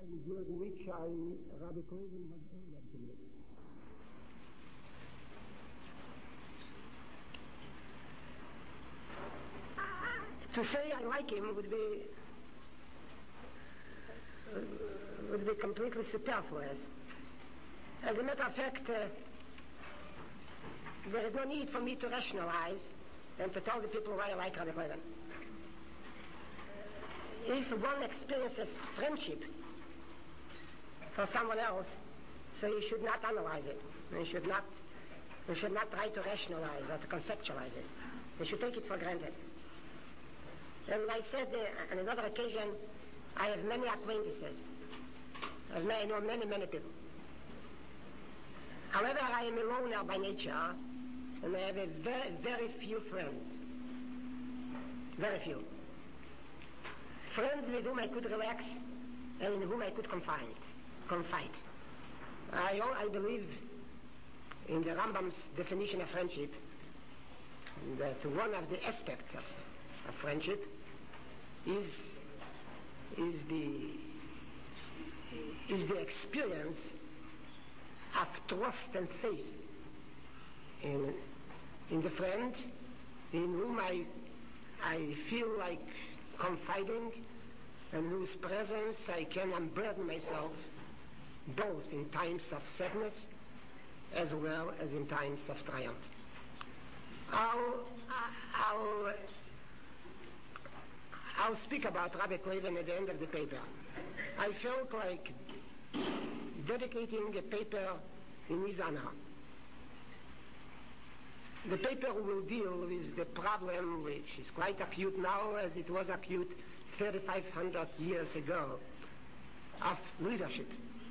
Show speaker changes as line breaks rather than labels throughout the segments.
during which Rabbi Koven was earlier to me. To say I like him would be completely superfluous. As a matter of fact, there is no need for me to rationalize and to tell the people why I like Rabbi Koven. If one experiences friendship for someone else, so you should not analyze it. You should not try to rationalize or to conceptualize it. You should take it for granted. And I said on another occasion, I have many acquaintances. I know many people. However, I am a loner by nature, and I have a very few friends. Very few. Friends with whom I could relax and in whom I could confide. I believe in the Rambam's definition of friendship that one of the aspects of friendship is the experience of trust and faith in the friend in whom I feel like confiding and whose presence I can unburden myself both in times of sadness as well as in times of triumph. I'll speak about Rabbi Koven at the end of the paper. I felt like dedicating a paper in his honor. The paper will deal with the problem which is quite acute now as it was acute 3,500 years ago of leadership.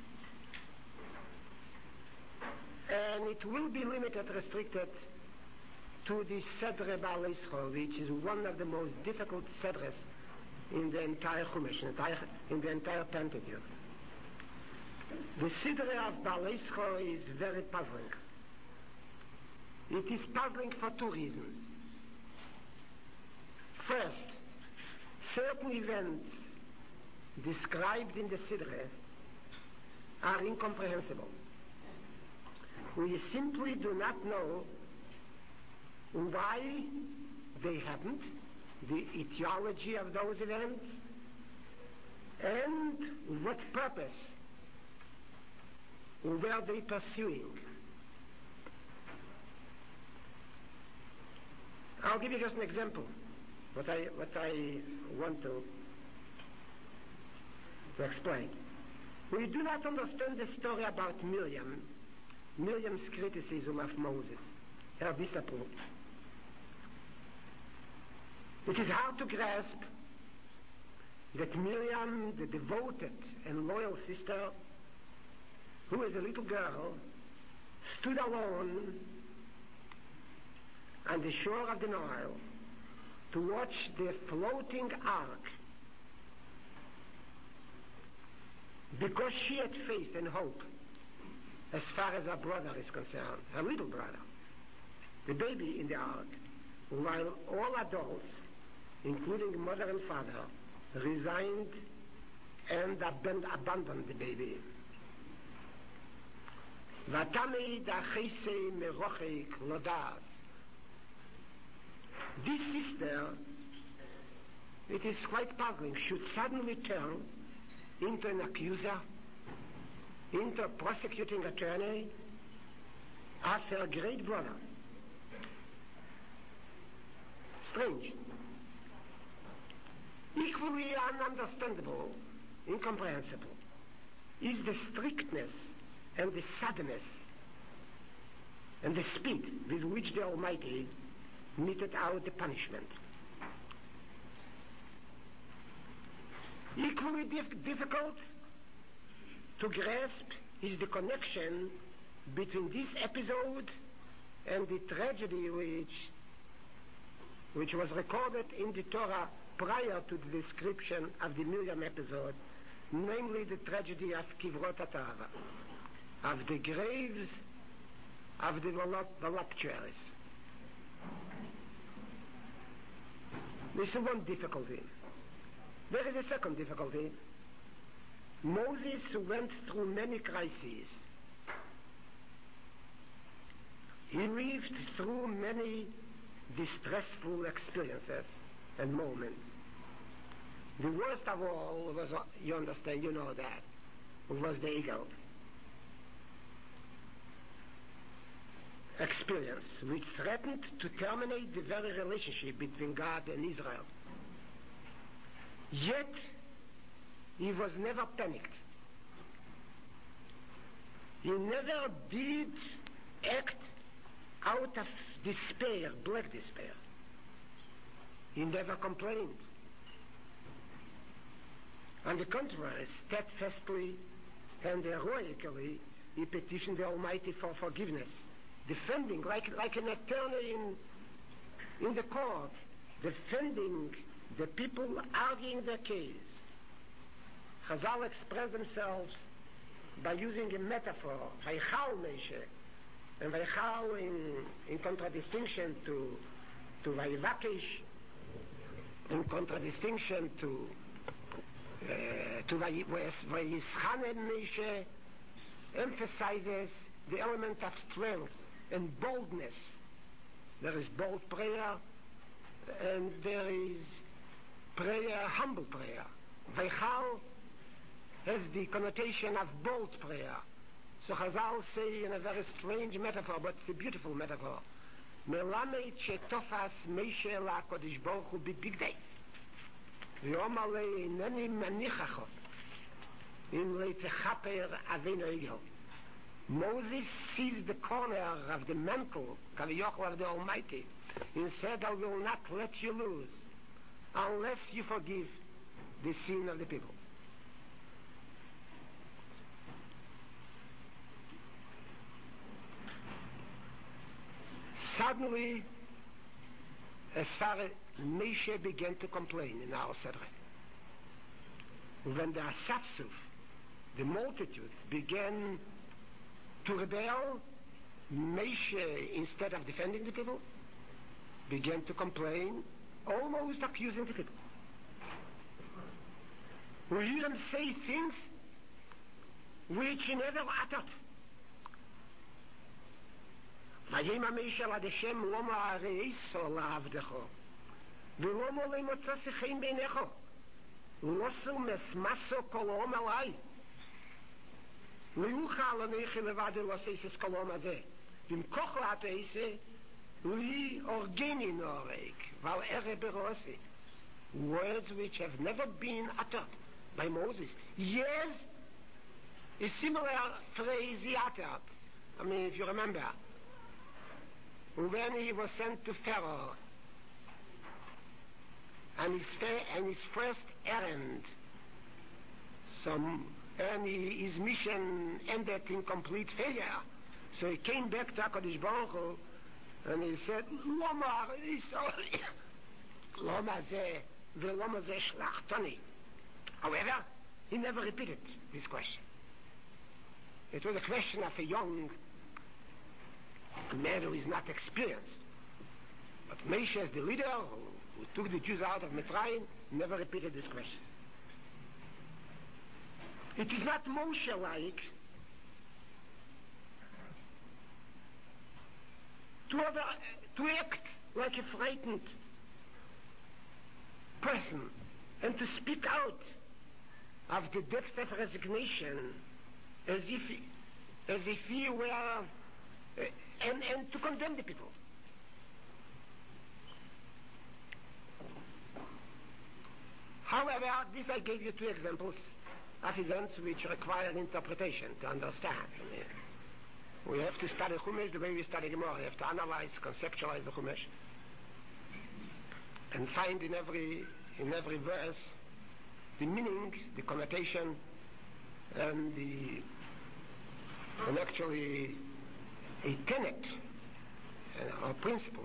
And it will be restricted to the Sedre Baal Yisro, which is one of the most difficult Sedres in the entire Chumash, in the entire Pentateuch. The Sidre of Baal Yisro is very puzzling. It is puzzling for two reasons. First, certain events described in the Sidre are incomprehensible. We simply do not know why they happened, the etiology of those events, and what purpose were they pursuing. I'll give you just an example, what I want to explain. We do not understand the story about Miriam's criticism of Moses, her disapproval. It is hard to grasp that Miriam, the devoted and loyal sister, who as a little girl stood alone on the shore of the Nile to watch the floating ark because she had faith and hope as far as her brother is concerned, her little brother, the baby in the ark, while all adults, including mother and father, resigned and abandoned the baby. This sister, it is quite puzzling, should suddenly turn into an accuser, into a prosecuting attorney of her great brother. Strange. Equally ununderstandable, incomprehensible, is the strictness and the suddenness and the speed with which the Almighty meted out the punishment. Equally difficult to grasp is the connection between this episode and the tragedy which was recorded in the Torah prior to the description of the Miriam episode, namely the tragedy of Kivrot HaTa'ava, of the graves of the voluptuaries. This is one difficulty. There is a second difficulty. Moses went through many crises. He lived through many distressful experiences and moments. The worst of all was, you understand, you know that, was the ego experience, which threatened to terminate the very relationship between God and Israel. Yet, he was never panicked. He never did act out of despair, black despair. He never complained. On the contrary, steadfastly and heroically, he petitioned the Almighty for forgiveness, defending, like an attorney in the court, defending the people arguing their case. Chazal expressed themselves by using a metaphor, Vaychal Moshe, and Vaychal in contradistinction to Vayivakesh, in contradistinction to Vayischanen Moshe, emphasizes the element of strength and boldness. There is bold prayer, and there is prayer, humble prayer. Vaychal has the connotation of bold prayer. So Chazal say in a very strange metaphor, but it's a beautiful metaphor. Melamed shetofas Moshe LaKadosh Baruch Hu bibigdei, v'yomar le ineni manichacho im leitechaper avinu ego. Moses seized the corner of the mantle, Kaviyachol of the Almighty, and said, I will not let you lose unless you forgive the sin of the people. Suddenly, as far as Moshe began to complain in our Sedre, when the Asapsuf, the multitude, began to rebel, Moshe, instead of defending the people, began to complain, almost accusing the people. We hear him say things which he never uttered. ויאמר משה עד השם למה הראיסו לעבדך ולמה לא מוצא חן בעיניך לוסו מסמסו כל העם עלי לא יוכל אנכי לבד לעשות כל העם הזה ואם כך לעשה לי אורגני נורק ועל ערב ברוסי. Words which have never been uttered by Moses. Yes, a similar phrase he uttered. I mean, if you remember, when he was sent to Pharaoh, and his first errand, his mission ended in complete failure. So he came back to HaKadosh Baruch Hu, and he said, Loma ze ve'loma ze shlachtoni. However, he never repeated this question. It was a question of a young man who is not experienced. But Moshe, as the leader who took the Jews out of Mitzrayim, never repeated this question. It is not Moshe-like to act like a frightened person and to speak out of the depth of resignation as if he were and to condemn the people. However, this I gave you two examples of events which require interpretation to understand. I mean, we have to study Chumash the way we study Gemara. We have to analyze, conceptualize the Chumash, and find in every verse the meaning, the connotation, and actually a tenet or principle.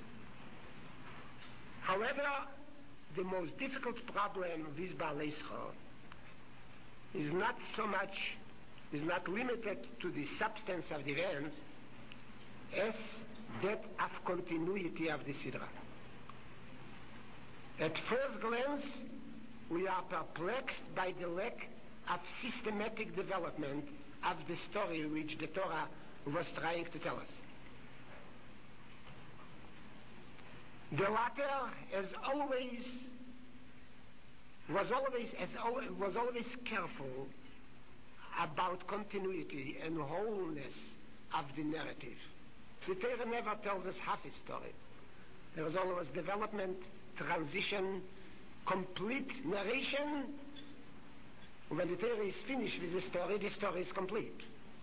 However, the most difficult problem with Baalei Zchor is not limited to the substance of the event as that of continuity of the Sidra. At first glance, we are perplexed by the lack of systematic development of the story which the Torah was trying to tell us. The latter was always careful about continuity and wholeness of the narrative. The Torah never tells us half a story. There was always development, transition, complete narration. When the Torah is finished with the story is complete.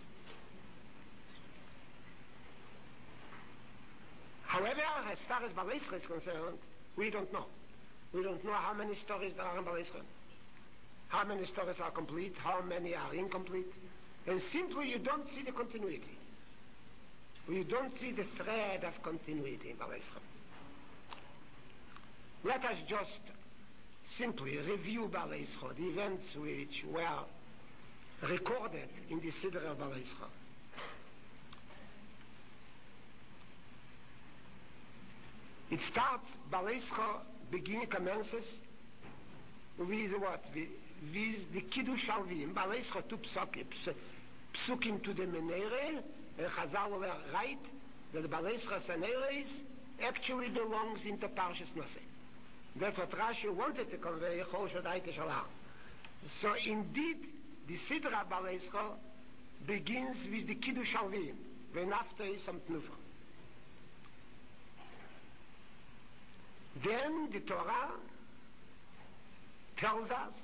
However, as far as Baalei Yisrael is concerned, we don't know. We don't know how many stories there are in Baalei Yisrael. How many stories are complete, how many are incomplete. And simply you don't see the continuity. You don't see the thread of continuity in Baalei Yisrael. Let us just simply review Baalei Yisrael, the events which were recorded in the Siddur of Baalei Yisrael. It starts, Baalei Yisrael commences with what? With the Kiddush Alvim. Baalei Yisrael took psukim to the Menere, and Chazal were right that the Baalei Yisrael Seneres actually belongs into Parshas Nosei. That's what Rashi wanted to convey, so indeed, the Siddur of Baalei Yisrael begins with the Kiddush Alvim, when after is some Tnufa. Then the Torah tells us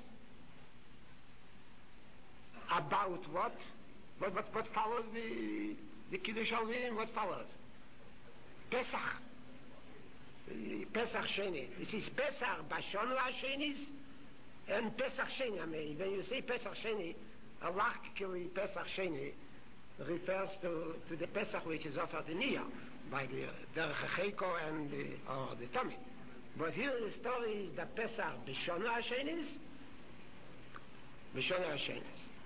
about what follows the Kiddush Alvim, what follows? Pesach. Pesach Sheni. This is Pesach Bashonu HaShenis and Pesach Sheni. I mean, when you say Pesach Sheni, halachically Pesach Sheni refers to the Pesach which is offered in Iyah by the Derech HaCheiko and the Tamid. But here the story is the Pesach Bashonu HaShenis, Bashonu HaShenis.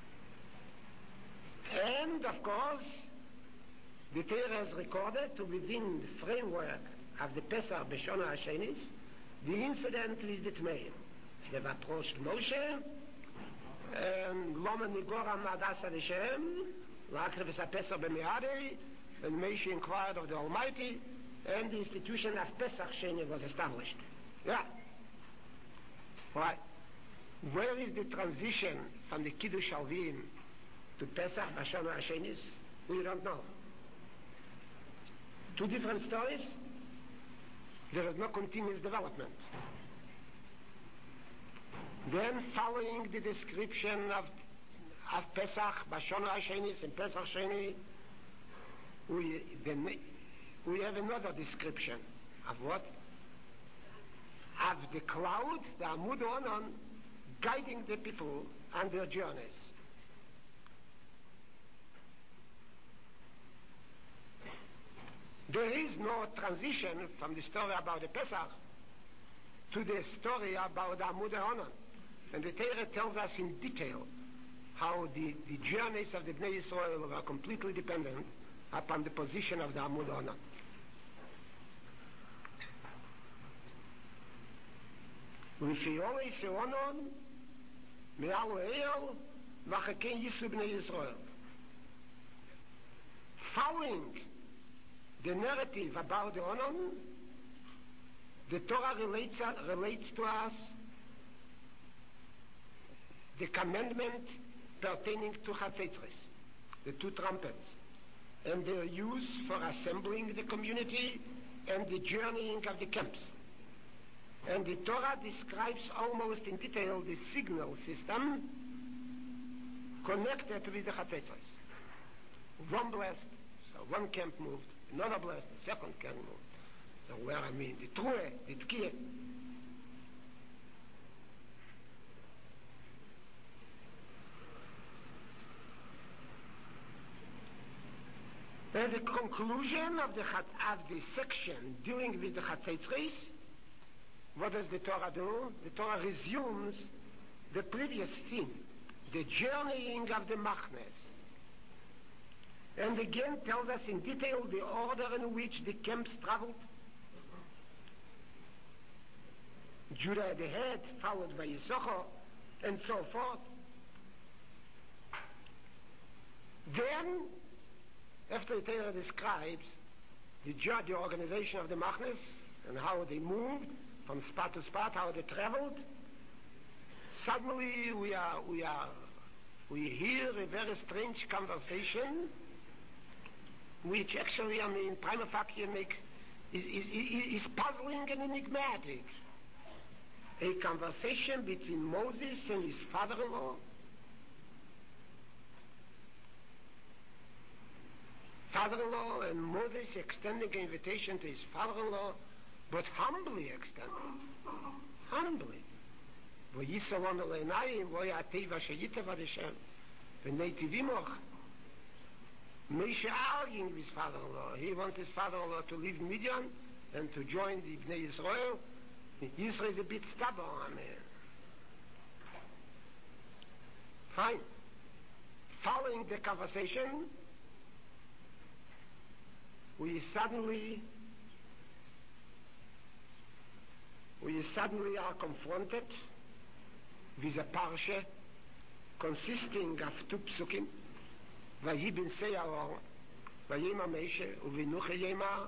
And of course, the Torah has recorded to within the framework of the Pesach Bashonu HaShenis, the incident with the Tmeim. They've approached Moshe, and Loma Nigora Madasa Hashem, L'Akrivus HaPesach B'Me'adei, and Moshe inquired of the Almighty, and the institution of Pesach Sheni was established. Yeah. Right. Where is the transition from the Kiddush Alvim to Pesach Bashonu HaShenis? We don't know. Two different stories. There is no continuous development. Then, following the description of Pesach Bashonu HaShenis and Pesach Sheni, we have another description of what? Of the cloud, the Amud Onan, guiding the people on their journeys. There is no transition from the story about the Pesach to the story about the Amud Onan. And the Torah tells us in detail how the journeys of the Bnei Yisrael were completely dependent upon the position of the Amud Onan. L'fiolei se'onon me'al el v'chaken yisu b'nei Yisrael. Following the narrative about the Onan, the Torah relates to us the commandment pertaining to Chatzetzres, the two trumpets, and their use for assembling the community and the journeying of the camps. And the Torah describes almost in detail the signal system connected with the Chatzetzres. One blast, so one camp moved, another blast, the second camp moved. So where the True, the Tkiyah. At the conclusion of the section dealing with the Chatzetzres, what does the Torah do? The Torah resumes the previous theme, the journeying of the Machnes, and again tells us in detail the order in which the camps traveled. Judah at the head, followed by Yisachar, and so forth. Then, after the Torah describes the organization of the Machnes and how they moved from spot to spot, how they traveled, suddenly we hear a very strange conversation, which actually, prima facie is puzzling and enigmatic. A conversation between Moses and his father-in-law. Father-in-law and Moses extending an invitation to his father-in-law, but humbly extending. Humbly. ויסלון אל עיניים, ויעטב השייטב עד השם, ונטיב עמך. Moshe arguing with his father-in-law. He wants his father-in-law to leave Midian and to join the Bnei Israel. Israel is a bit stubborn. Fine. Following the conversation, we suddenly are confronted with a parsha consisting of two psukim, Vayiben Seyaor, Vayema Moshe, Uvinuche Yema,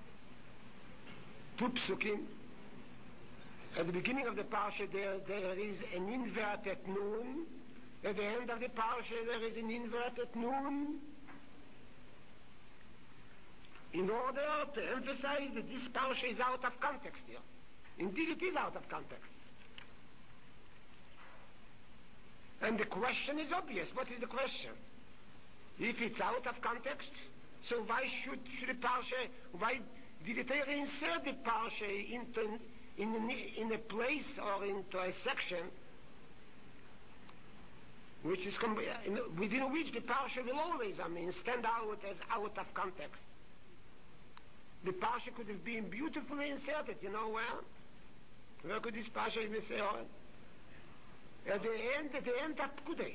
two psukim. At the beginning of the parsha there is an inverted nun. At the end of the parsha there is an inverted nun, in order to emphasize that this parsha is out of context here. Indeed it is out of context. And the question is obvious. What is the question? If it's out of context, so why should the parsha, why did the Torah insert the parsha in a place or into a section which is within which the parsha will always, stand out as out of context? The parsha could have been beautifully inserted, you know where? Where could this parsha be inserted? At the end of Pkudei.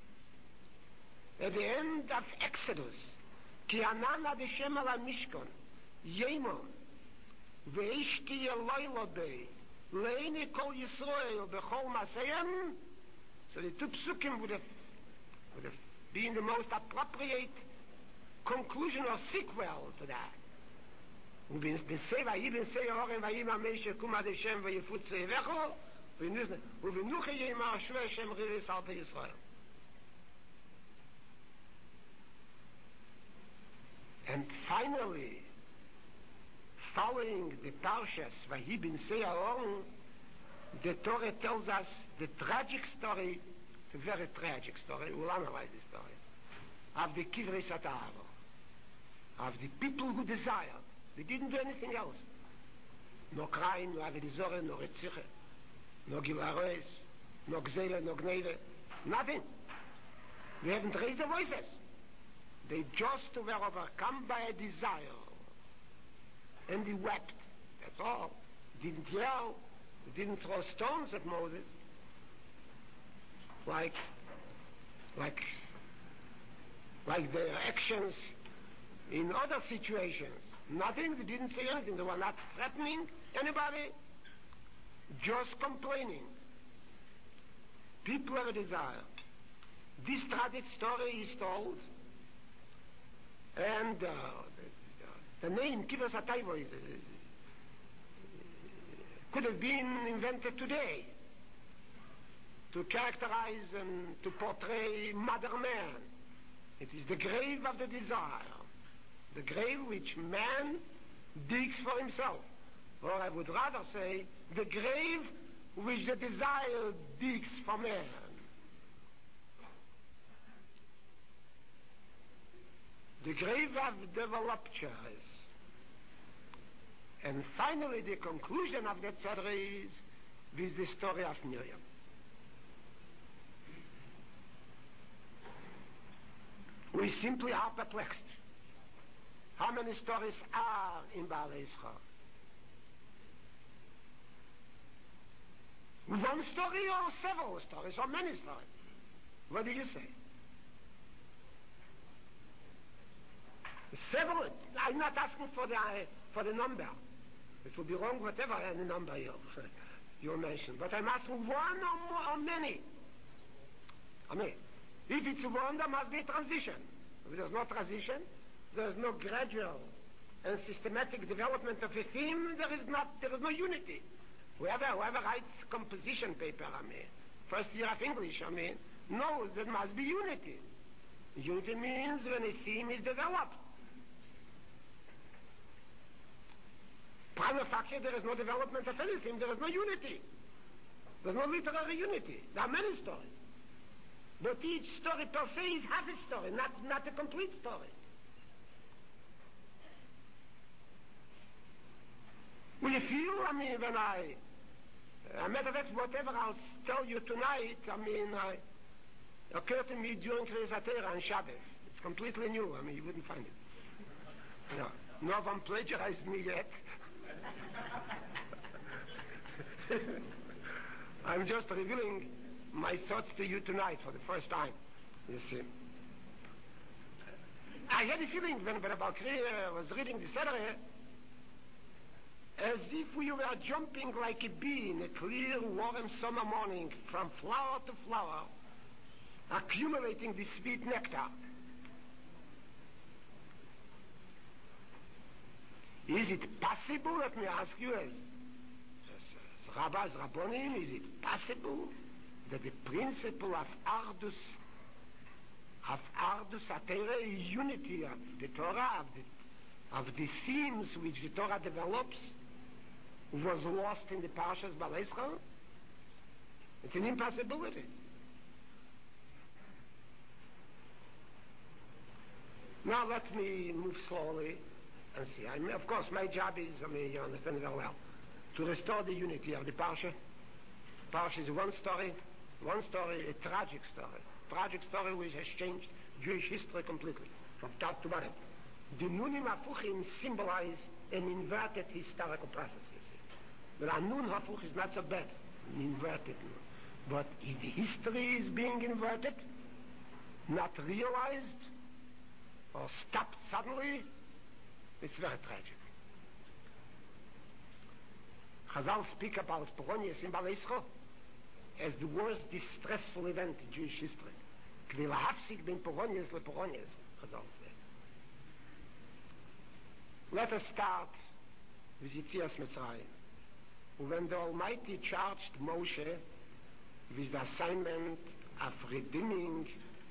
At the end of Exodus. Ki anan ad Hashem al Mishkan, Yemon, ve'ishti Eloilo bei, le'ini kol Yisrael bechol maseyem. So the two psukim would have been the most appropriate conclusion or sequel to that. ויבן סייעורם וימא משה קום עד השם ויפוץ צאבךו ובנוחה יאמר שו השם ריבס על פי ישראל. And finally, following the Parshas Vayiben Seyaor, the Torah tells us the tragic story, it's a very tragic story, we'll analyze the story, of the Kivris Atahava, of the people who desired. They didn't do anything else. No crime, no avedizore, no retziche, no gilaroes, no gzele, no gneve, nothing. They haven't raised their voices. They just were overcome by a desire. And they wept. That's all. Didn't yell. They didn't throw stones at Moses. Like their actions in other situations. Nothing, they didn't say anything. They were not threatening anybody, just complaining. People have a desire. This tragic story is told, and the name Kivras Atayvo could have been invented today to characterize and to portray Mother Man. It is the grave of the desire. The grave which man digs for himself. Or I would rather say, the grave which the desire digs for man. The grave of the voluptuous. And finally the conclusion of that story is with the story of Miriam. We simply are perplexed. How many stories are in Baal Yisrael? One story or several stories or many stories? What do you say? Several. I'm not asking for the number. It will be wrong whatever any number you mention. But I'm asking one or more or many. If it's one, there must be a transition. If there's no transition, there's no gradual and systematic development of a theme, there is no unity. Whoever writes composition paper, first year of English, knows there must be unity. Unity means when a theme is developed. Prima facie, there is no development of anything, there is no unity. There's no literary unity. There are many stories. But each story per se is half a story, not a complete story. We feel, when a matter of fact, whatever I'll tell you tonight, occurred to me during Kriyas HaTorah on Shabbos. It's completely new. You wouldn't find it. No one plagiarized me yet. I'm just revealing my thoughts to you tonight for the first time. You see. I had a feeling when Rabbi Kriya was reading the Seder, as if we were jumping like a bee in a clear, warm summer morning from flower to flower, accumulating the sweet nectar. Is it possible, let me ask you, as Rabbis, Rabbonim, is it possible that the principle of Ardus HaTorah, unity of the Torah, of the themes which the Torah develops, was lost in the Parshas Balescha? It's an impossibility. Now let me move slowly and see. Of course, my job is, you understand very well, to restore the unity of the Parsha. Parsha is one story, a tragic story which has changed Jewish history completely, from top to bottom. The Nunim Hafuchim symbolize an inverted historical process, you see. But a Nun Hafuch is not so bad, an inverted Nun. But if history is being inverted, not realized, or stopped suddenly, it's very tragic. Chazal speak about Poronius in Balescha as the worst distressful event in Jewish history. K'vei lahafsik ben Poronius lePoronius, Chazal said. Let us start with Yetzias Mitzrayim. When the Almighty charged Moshe with the assignment of redeeming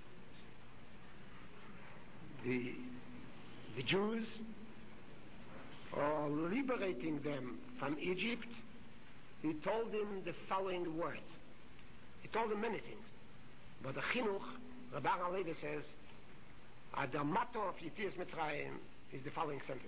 the Jews, or liberating them from Egypt, he told him the following words. He told him many things. But the Chinuch, Rabbi Alevi says, the motto of Yetzias Mitzrayim is the following sentence.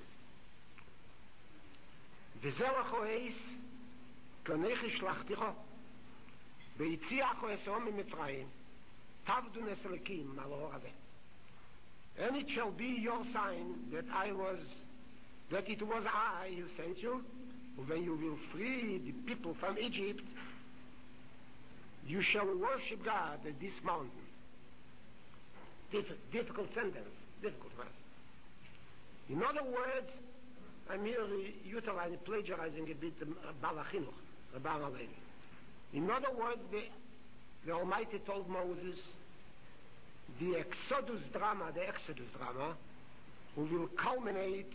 V'zelacho eis konechi shlachticho v'yitziacho esom miMitzrayim tavdu neselekim al hor hazeh. And it shall be your sign that it was I who sent you. When you will free the people from Egypt, you shall worship God at this mountain. Difficult sentence, difficult verse. In other words, I'm here plagiarizing a bit Balachinuch, Rabbi Alevi. In other words, the Almighty told Moses, the Exodus drama, will culminate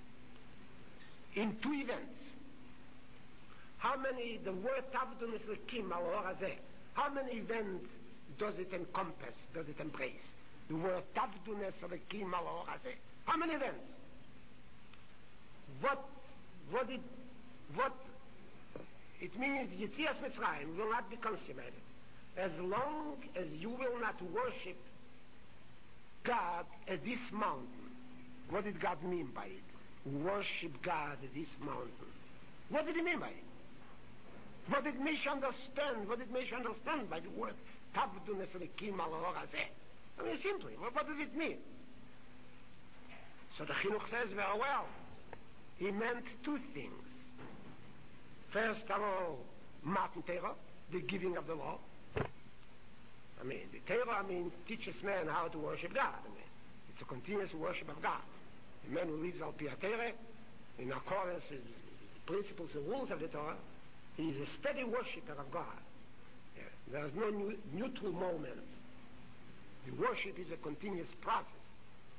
in two events. The word Tavdun is Lekim al hor hazeh. How many events does it encompass, does it embrace? The word Tavdun is Lekim al hor hazeh. How many events? What it means, Yetzias Mitzrayim will not be consummated as long as you will not worship God at this mountain. What did God mean by it? Worship God at this mountain. What did he mean by it? What did Moshe understand? What did Moshe understand by the word Tavdu Neselikim al hor hazeh? Simply, what does it mean? So the Chinuch says very well. He meant two things. First of all, Matan Torah, the giving of the law. The Torah, teaches man how to worship God. It's a continuous worship of God. The man who lives al pi Torah, in accordance with the principles and rules of the Torah, he is a steady worshiper of God. Yeah. There is no neutral moment. The worship is a continuous process.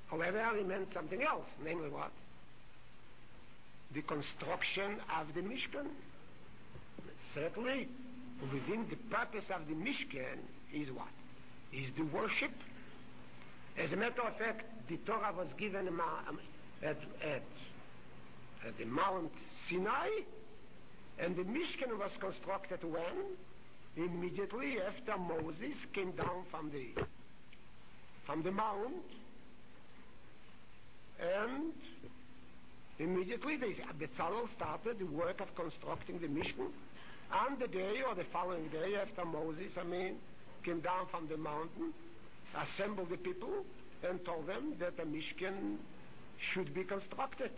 However, he meant something else, namely what? The construction of the Mishkan. Certainly, within the purpose of the Mishkan is what? Is the worship. As a matter of fact, the Torah was given at the Mount Sinai, and the Mishkan was constructed when? Immediately after Moses came down from the mount, and immediately Bezalel started the work of constructing the Mishkan. On the day or the following day after Moses, came down from the mountain, assembled the people, and told them that the Mishkan should be constructed.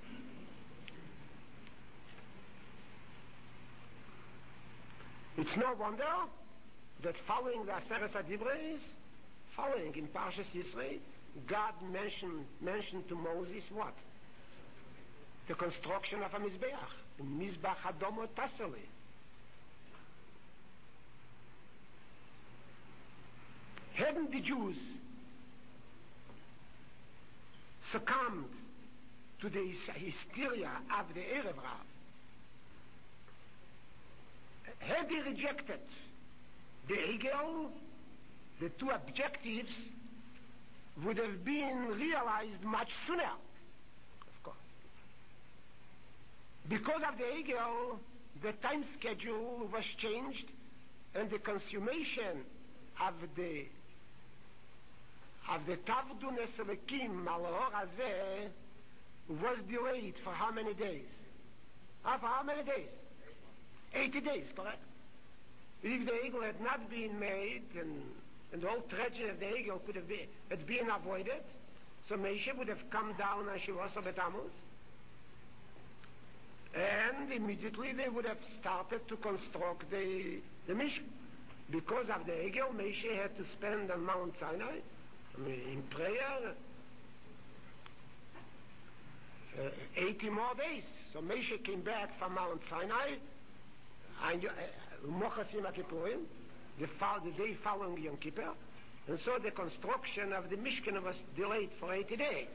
It's no wonder that following the Aseret HaDibros, following in Parshas Yisro, God mentioned to Moses what? The construction of a Mizbeach, the Mizbach Hadomo Taseli. Hadn't the Jews succumbed to the hysteria of the Erev Rav, had they rejected the Egel, the two objectives would have been realized much sooner, of course. Because of the Egel, the time schedule was changed, and the consummation of the Tavdun Eselekim al Hor Hazeh was delayed for how many days? For how many days? 80 days, correct? If the Egel had not been made, and the whole tragedy of the Egel had been avoided, so Moshe would have come down on Shavuos B'Tammuz, and immediately they would have started to construct the Mishkan. Because of the Egel, Moshe had to spend on Mount Sinai, in prayer, 80 more days. So Moshe came back from Mount Sinai, Mochas Yom Kippurim, the day following Yom Kippur, and so the construction of the Mishkan was delayed for 80 days.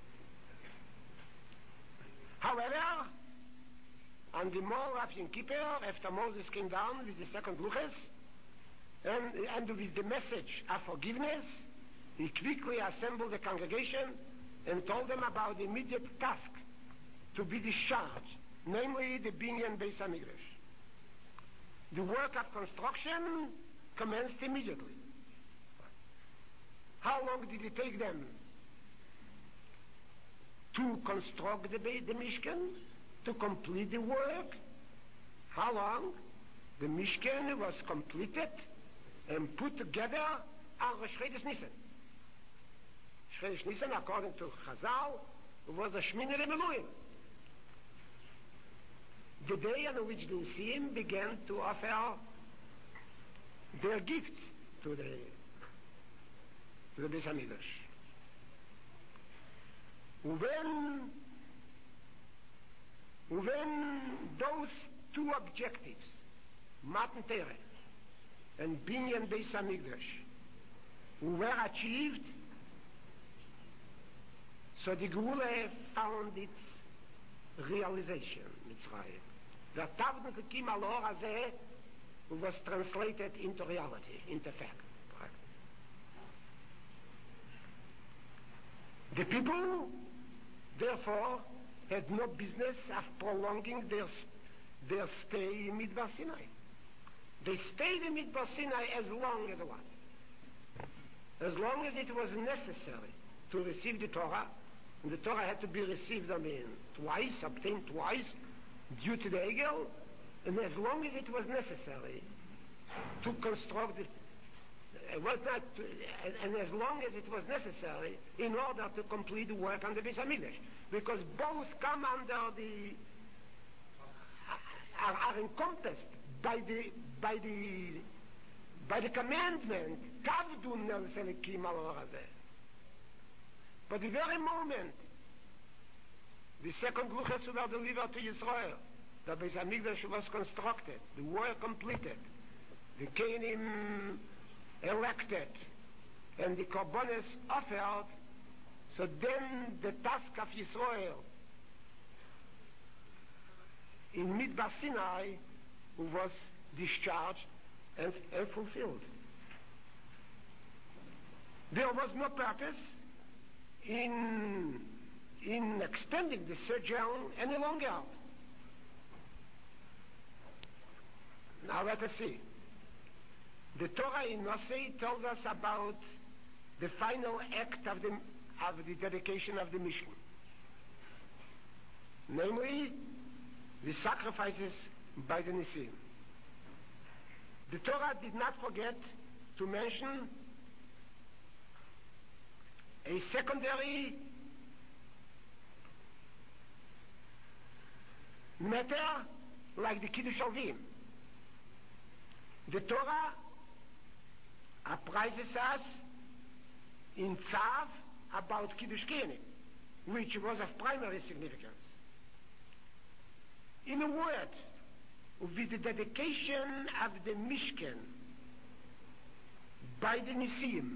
However, on the morning of Yom Kippur, after Moses came down with the second Luchas, and with the message of forgiveness, he quickly assembled the congregation and told them about the immediate task to be discharged, namely the Binyan Beis HaMikdash. The work of construction commenced immediately. How long did it take them to construct the Mishkan, to complete the work? How long? The Mishkan was completed and put together on Rosh Chodesh Nisan. Rosh Chodesh Nisan, according to Chazal, was the Shmini Remeluim, the day on which the Nesiim began to offer their gifts to the Beis HaMikdash. When those two objectives, Matan Torah and Binyan Beis HaMikdash, were achieved, so the Geula found its realization, Mitzrayim. The Tavdun Elokim al Hor Hazeh was translated into reality, into fact. The people, therefore, had no business of prolonging their stay in Midbar Sinai. They stayed in Midbar Sinai as long as what? As long as it was necessary to receive the Torah, and the Torah had to be received, twice, obtained twice, due to the Egel, and as long as it was necessary to construct it, and as long as it was necessary in order to complete the work on the Beis HaMikdash, because both come under are encompassed by the commandment, Kavdu Ner Selekim al Hor Hazeh. But the very moment the second Luchas were delivered to Israel, the Beis HaMikdash was constructed, the work completed, the Kohanim elected, and the Korbanos offered, So then the task of Yisrael in Midbar Sinai was discharged and fulfilled. There was no purpose in extending the sojourn any longer. Now let us see. The Torah in Nosei tells us about the final act of the dedication of the Mishkan. Namely, the sacrifices by the Nisim. The Torah did not forget to mention a secondary matter like the Kiddush Alvim. The Torah apprises us in Tzav about Kiddush Keni, which was of primary significance. In a word, with the dedication of the Mishkan by the Nisim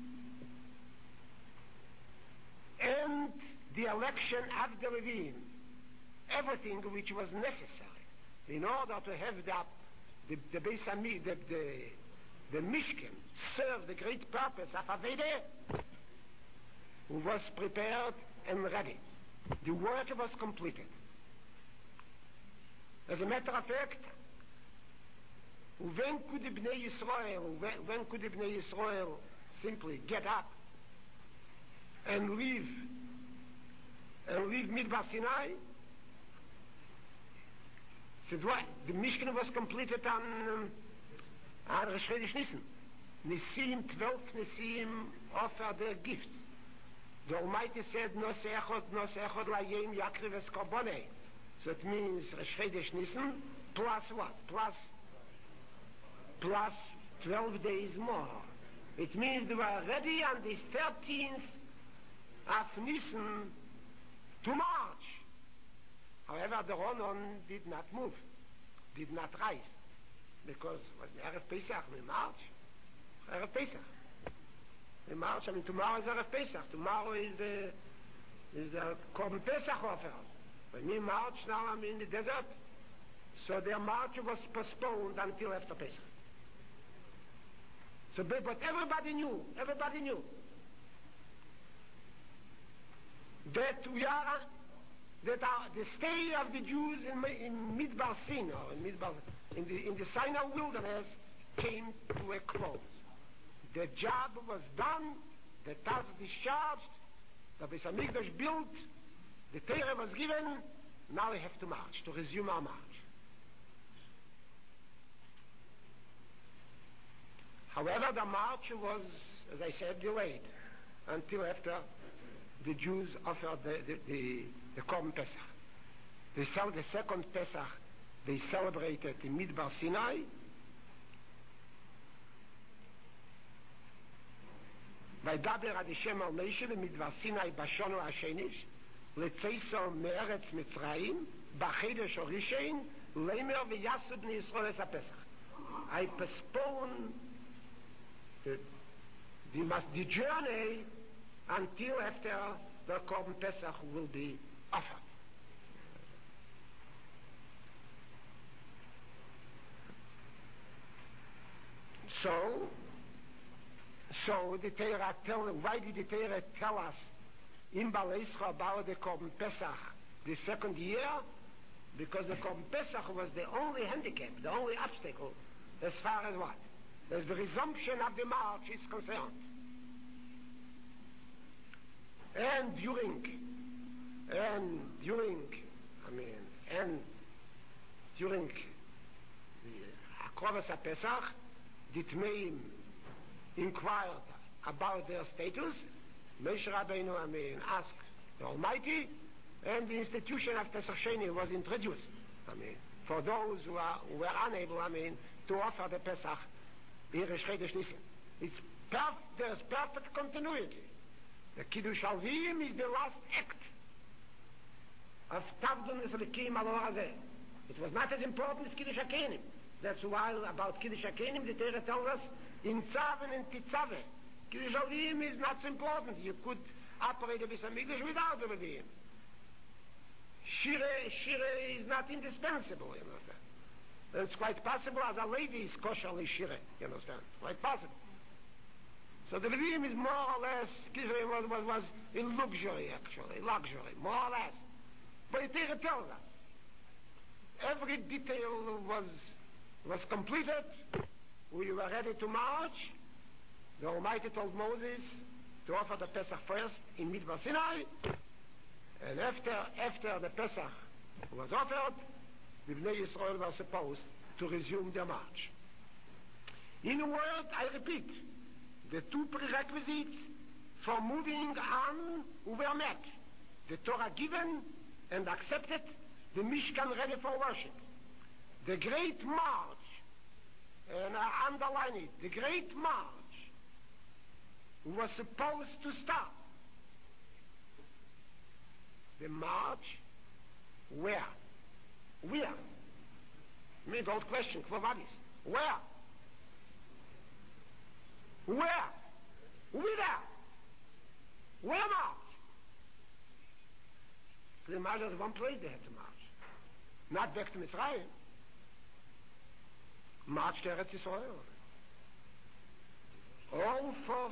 and the election of the Levim, everything which was necessary in order to have the Beis Hamikdash, the Mishkan serve the great purpose of Aveda, was prepared and ready. The work was completed. As a matter of fact, when could the Bnei Yisrael simply get up and leave Midbar Sinai? Said what? The Mishkan was completed on Rosh Chodesh Nisan. Nisim, 12 Nisim offered their gifts. The Almighty said, "No se'echod la'yem yakriv es karbonei." So it means Rosh Chodesh Nisan plus what? Plus 12 days more. It means they were ready on the 13th of Nisan to march. However, the Ronon did not move, did not rise, because it was the Erev Pesach, we march. Erev Pesach. We march, tomorrow is Erev Pesach. Tomorrow is the Korban Pesach offer. When we march now, I'm in the desert. So their march was postponed until after Pesach. So, but everybody knew that the stay of the Jews in Midbar Sinai, in the Sinai wilderness, came to a close. The job was done, the task discharged, the Beis Hamikdash built, the Torah was given. Now we have to march, to resume our march. However, the march was, as I said, delayed until after the Jews offered the Korban Pesach. The second Pesach they celebrated in Midbar Sinai. וידבר עד השם על משה במדבר סיני בשנה השניש לצאתו מארץ מצרים בחודש הראשון לאמר ויעשו בני ישראל את הפסח. I postpone the journey until after the Korban Pesach will be offered. So the Torah why did the Torah tell us in Baleischa about the Korban Pesach the second year? Because the Korban Pesach was the only handicap, the only obstacle as far as what? As the resumption of the march is concerned. And during the Akrovas HaPesach, the Tmeim inquired about their status. Moshe Rabbeinu asked the Almighty, and the institution of Pesach Sheni was introduced. For those who were unable, to offer the Pesach in Rosh Chodesh Nisan. There's perfect continuity. The Kiddush Alvim is the last act of Tavdun Eselikim al Hazeh. It was not as important as Kiddush HaKenim. That's why about Kiddush HaKenim the Torah tells us in Tzav and in Titzaveh. Kiddush Alvim is not so important. You could operate the Beis HaMikdash without the Levim. Shire is not indispensable, you understand. It's quite possible as a lady is kosherly shire, you understand. It's quite possible. So the Levim is more or less, was in luxury actually, more or less. But it tells us. Every detail was completed. We were ready to march. The Almighty told Moses to offer the Pesach first in Midbar Sinai. And after the Pesach was offered, the Bnei Yisrael were supposed to resume their march. In a word, I repeat, the two prerequisites for moving on were met. The Torah given and accepted, the Mishkan ready for worship. The great march, and I underline it, the great march was supposed to start. The march, where? Where? Me don't question, what is? Where? Where? Whither? Where march? The march was one place they had to march. Not back to Mitzrayim. March to Eretz Yisrael. All four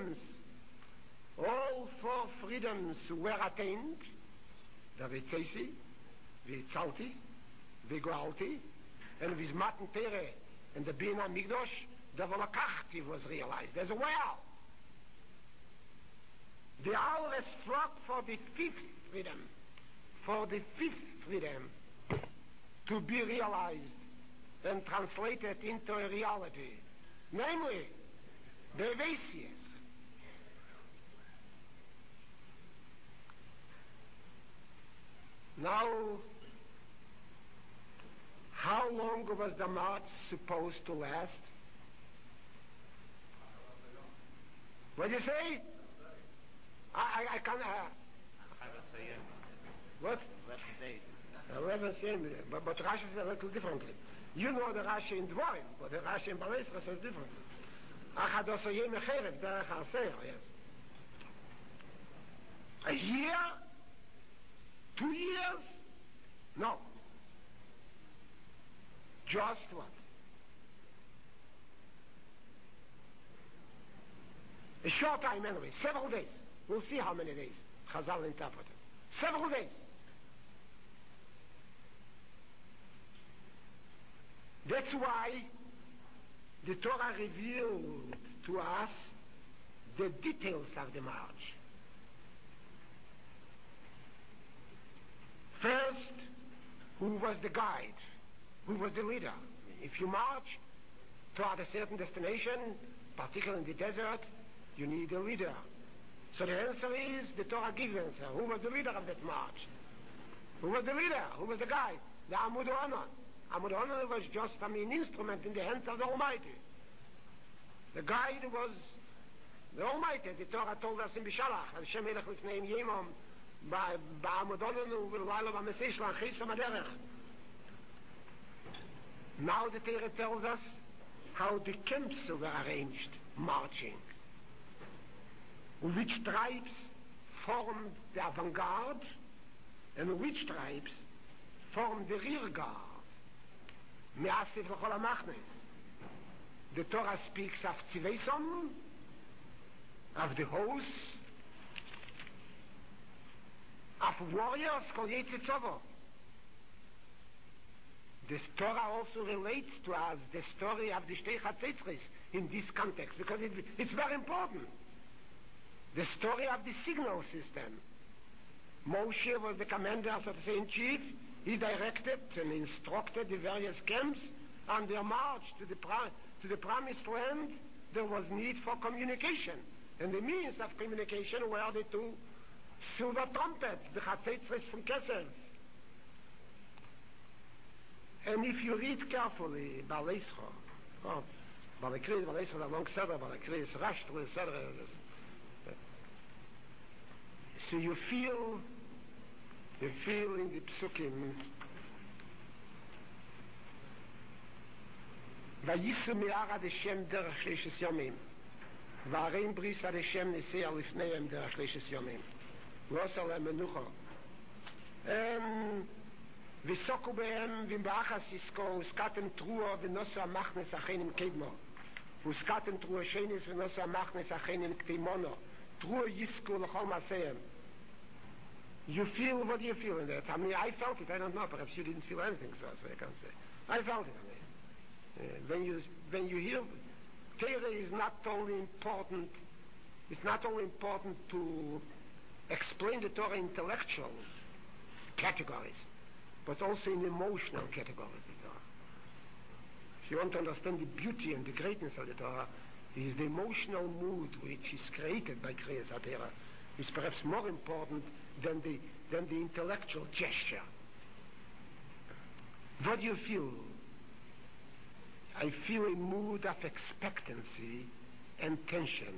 freedoms were attained. V'Tzeisi, V'Tzalti, V'Goalti, and with Matan Tere and the Beis HaMikdash, the Volokachti was realized as well. They always flocked for the fifth freedom, to be realized and translated into a reality, namely the Evasius. Now, how long was the march supposed to last? What do you say? I can't... What? 11 days. But Rashi says a little differently. You know the Rashi in Dvorim, but the Rashi in Balesra says differently. Yes. A year? 2 years? No. Just what? A short time anyway, several days. We'll see how many days. Chazal interpreted. Several days. That's why the Torah revealed to us the details of the march. First, who was the guide? Who was the leader? If you march toward a certain destination, particularly in the desert, you need a leader. So the answer is, the Torah gives the answer. Who was the leader of that march? Who was the leader? Who was the guide? The Amud Onan. Amud Onan was just, an instrument in the hands of the Almighty. The guide was the Almighty. The Torah told us in Bishalach, Hashem Melech Lifnei Yemom, Ba'amud Onan u'V'Laila B'Mesei Shlan Chesam Aderech. Now the Torah tells us how the camps were arranged, marching. Which tribes formed the avant-garde and which tribes formed the rear guard. Me'asif l'chol ha'machnes. The Torah speaks of Tzivesom, of the hosts, of warriors, kol yetzitzova. This Torah also relates to us the story of the Shtei Chatzitzris in this context, because it's very important. The story of the signal system. Moshe was the commander, so to say, in chief. He directed and instructed the various camps on their march to the promised land. There was need for communication. And the means of communication were the two silver trumpets, the Chatzitzris from Kesef. And if you read carefully Balesra, Balekri, Balesra, the long Seder, Balekri, Rashtri, Seder, so you feel in the Psukim, Vayisu me'arad Hashem derech sheishes yomim. והרים בריס על השם נסיע לפניהם דרך 3 ימים. לא עושה להם מנוחה. וסוקו בהם ובאחס יסקו וסקטם טרוע ונוסו המכנס אחרים קדמו. וסקטם טרוע שינס ונוסו המכנס אחרים קטימונו. טרוע יסקו לכל מעשיהם. You feel what you feel in that. I mean, I felt it. I don't know. Perhaps you didn't feel anything, so I can't say. I felt it. I mean, when you hear, Torah is not only important. It's not only important to explain the Torah in intellectual categories, but also in emotional categories. The Torah. If you want to understand the beauty and the greatness of the Torah, is the emotional mood which is created by Kriyas HaTorah is perhaps more important than the intellectual gesture. What do you feel? I feel a mood of expectancy and tension.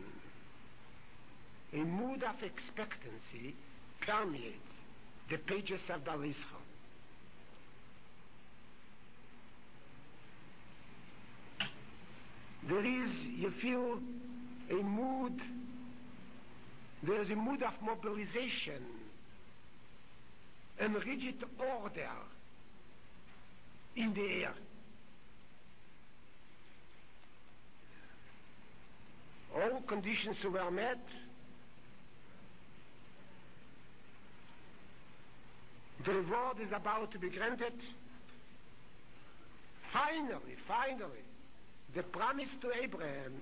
A mood of expectancy permeates the pages of Balischa. You feel a mood, there is a mood of mobilization and rigid order in the air. All conditions were met. The reward is about to be granted. Finally, the promise to Abraham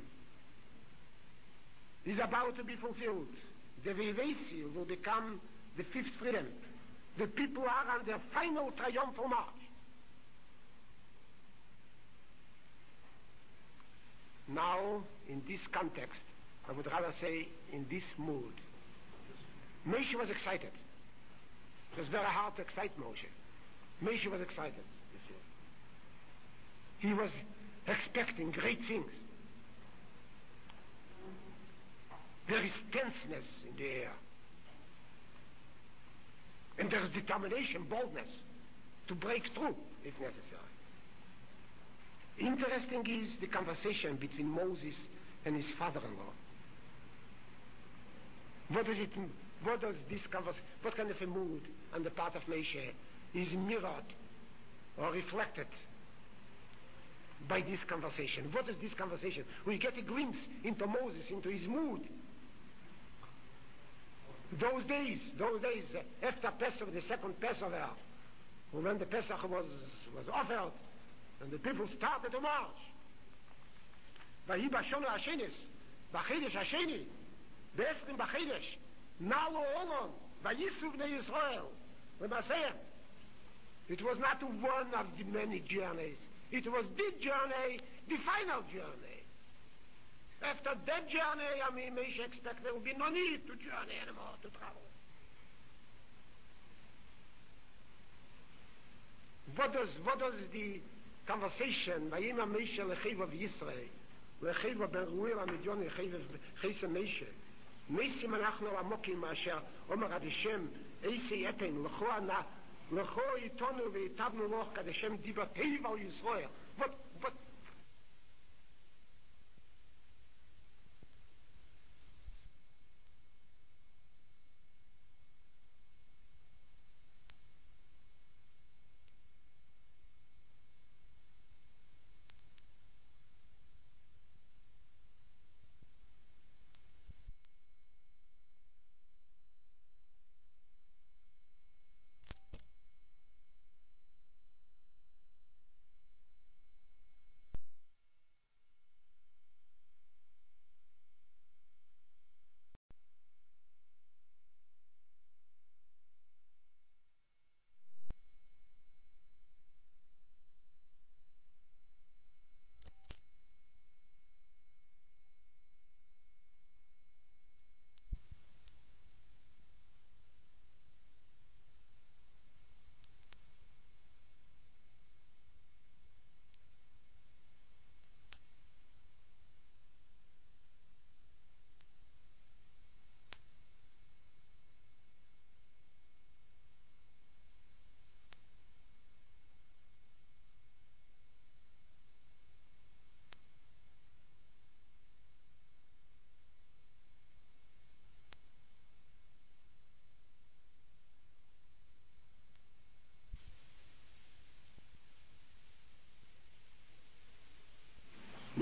is about to be fulfilled. The Vivesi will become the 5th freedom. The people are on their final triumphal march. Now, in this context, I would rather say in this mood, Moshe was excited. It was very hard to excite Moshe. Moshe was excited. He was expecting great things. There is tenseness in the air. And there is determination, boldness, to break through if necessary. Interesting is the conversation between Moses and his father-in-law. What kind of a mood on the part of Moshe is mirrored or reflected by this conversation? What is this conversation? We get a glimpse into Moses, into his mood. Those days, after Pesach, the second Passover, when the Pesach was offered, and the people started to march. ויהי בשנה השנס, בחידש השני, ב-20 בחידש, נעלו עולם, וייסעו בני ישראל, למעשה. It was not one of the many journeys. It was the journey, the final journey. After that journey, Moshe expected there will be no need to journey anymore, to travel. What does the conversation, ויאמר משה לחברו וישראל, לחברו בן ראואל המדיוני, לחברו משה, נסים אנחנו עמוקים מאשר אומר עד השם, איסי אתם, לכו איתנו ויטבנו לך, כד השם דיברתיו על ישראל. What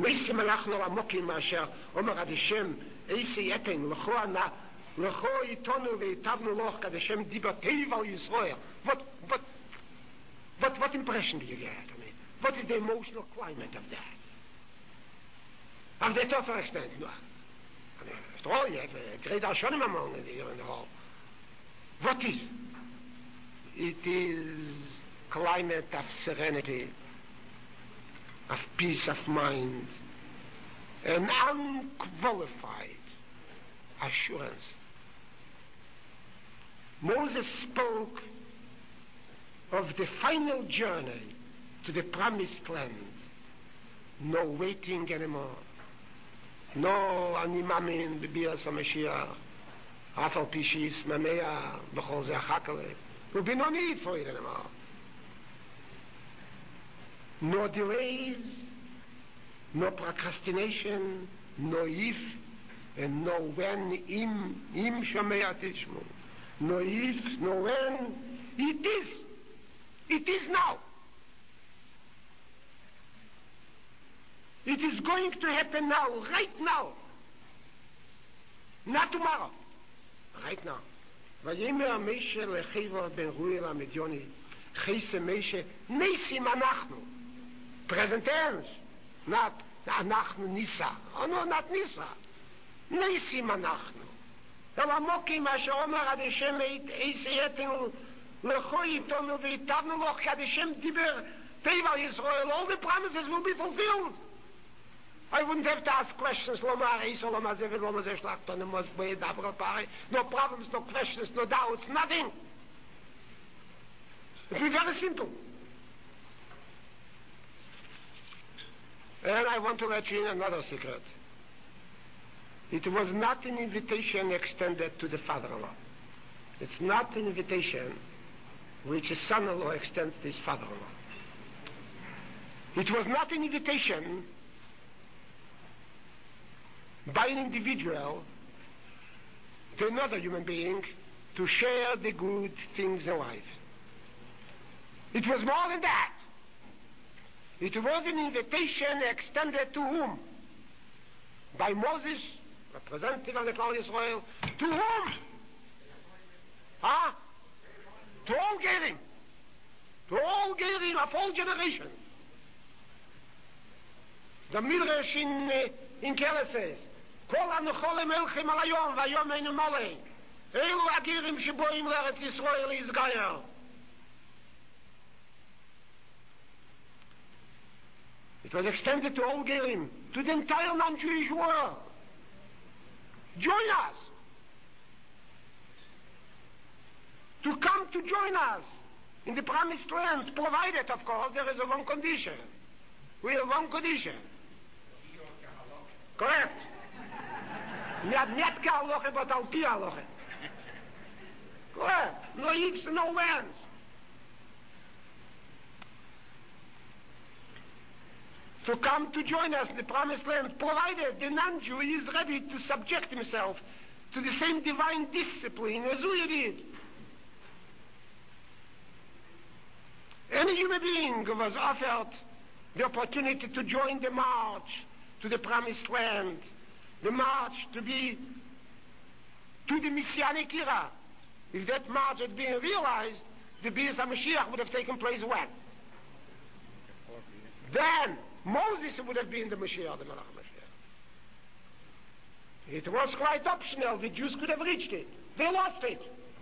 Meisi Malachno Amokim Asher Omer Ad Hashem Eisi Eten Lecho Itonu Ve'itavnu Loch Kad Hashem Diber Teival Yisrael. What impression do you get? I mean, what is the emotional climate of that? Of the tougher extent, no. I mean, after all, you have a great Hashonim among here in the hall. What is? It is climate of serenity, of peace of mind, an unqualified assurance. Moses spoke of the final journey to the promised land. No waiting anymore. No animamin b'bias HaMashiach. Afal pishis mamea b'chol ze'achakale. There will be no need for it anymore. No delays, no procrastination, no if, and no when, im shamea tishmu. No if, no when. It is now. It is going to happen now, right now. Not tomorrow. Right now. ויאמר משה לחבר בן רואל המדיוני, חייסה משה, ניסים אנחנו. Present tense. Not אנחנו ניסה. Oh no, not ניסה. ניסים אנחנו. המוקים אשר אומר עד השם עשייתנו לכו איתנו ואיתנו לו עד השם דיבר תיבל ישראל. All the promises will be fulfilled. I wouldn't have to ask questions. No problems, no questions, no doubts, nothing. It will be very simple. And I want to let you in another secret. It was not an invitation extended to the father-in-law. It's not an invitation which a son-in-law extends to his father-in-law. It was not an invitation by an individual to another human being to share the good things in life. It was more than that. It was an invitation extended to whom? By Moses, representative of the Klal Yisrael, to whom? To all Gerim. To all Gerim of all generations. The Midrash in Keres says, כל הנחולים הלכים על היום, והיום אינו מלא. אלו הגירים שבואים לארץ ישראל להסגייר. It was extended to all Gerim, to the entire non-Jewish world. Join us. To come to join us in the promised land, provided, of course, there is a one condition. We have one condition. Correct. Not Kaloche, but Al-Pi Aloche. Correct. No ifs, no whens. To come to join us in the promised land, provided the non-Jew is ready to subject himself to the same divine discipline as we did. Any human being who was offered the opportunity to join the march to the promised land, the march to the Messianic era. If that march had been realized, the Bias HaMashiach would have taken place when? Then Moses would have been the Mashiach, the Melech HaMashiach. It was quite optional. The Jews could have reached it. They lost it.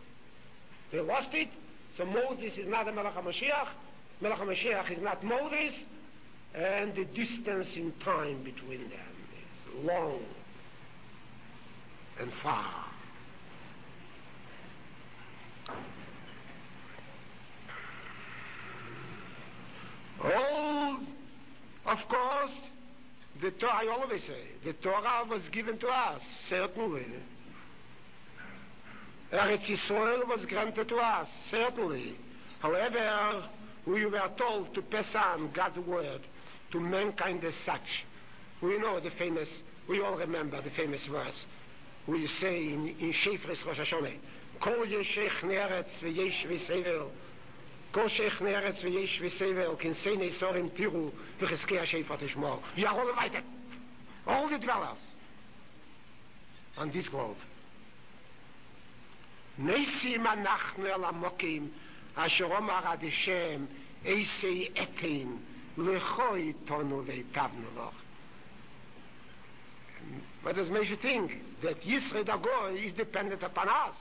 So Moses is not the Melech HaMashiach. Melech HaMashiach is not Moses. And the distance in time between them is long and far. All, of course, the Torah, I always say, the Torah was given to us, certainly. Eretz Yisrael was granted to us, certainly. However, we were told to pass on God's word to mankind as such. We know we all remember the famous verse. We say in Shefres Rosh Hashanah, Kol yeshech ne'eretz v'yesh v'sevel, Kol shech ne'eretz v'yesh v'sevel, kin sei ne'sorim tiru, v'cheskei ha'shefat ishmor. Ja, hol weiter. all the dwellers on this globe. Neisim anachnu el amokim asher omar ad Hashem eisei etim lechoi tonu veitavnu loch. What does Moshe think? That Yisro the Goy is dependent upon us.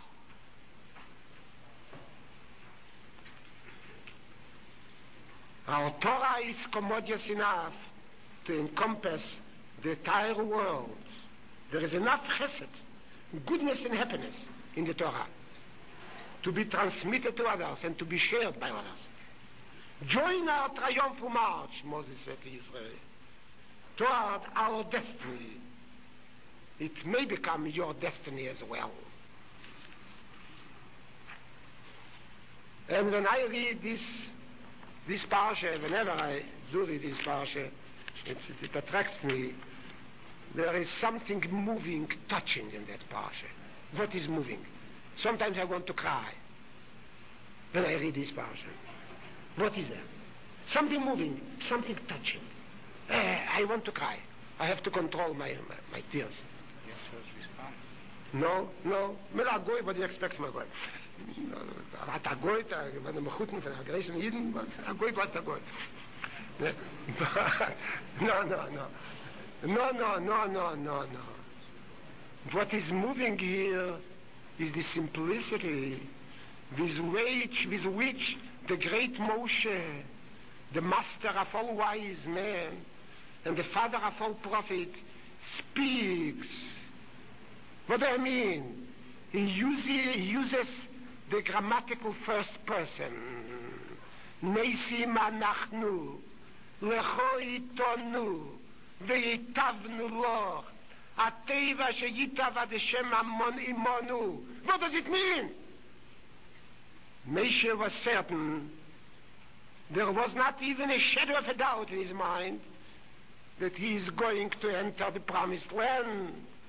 Our Torah is commodious enough to encompass the entire world. There is enough chesed, goodness and happiness in the Torah to be transmitted to others and to be shared by others. Join our triumphal march, Moses said to Israel, toward our destiny. It may become your destiny as well. And when I read this parsha, whenever I do read this parsha, it attracts me. There is something moving, touching in that parsha. What is moving? Sometimes I want to cry when I read this parsha. What is that? Something moving, something touching. I want to cry. I have to control my tears. No. What do you expect from a goy? At a goy, when I'm a chuten for a Grecian Eden, but a goy, what's a goy? No. What is moving here is the simplicity with which the great Moshe, the master of all wise men and the father of all prophets, speaks. What do I mean? He uses the grammatical first person. Neisim anachnu, lecho itonu, ve'itavnu loch, ateva sheyitav ad Hashem amon imonu. What does it mean? Moshe was certain, there was not even a shadow of a doubt in his mind, that he is going to enter the promised land.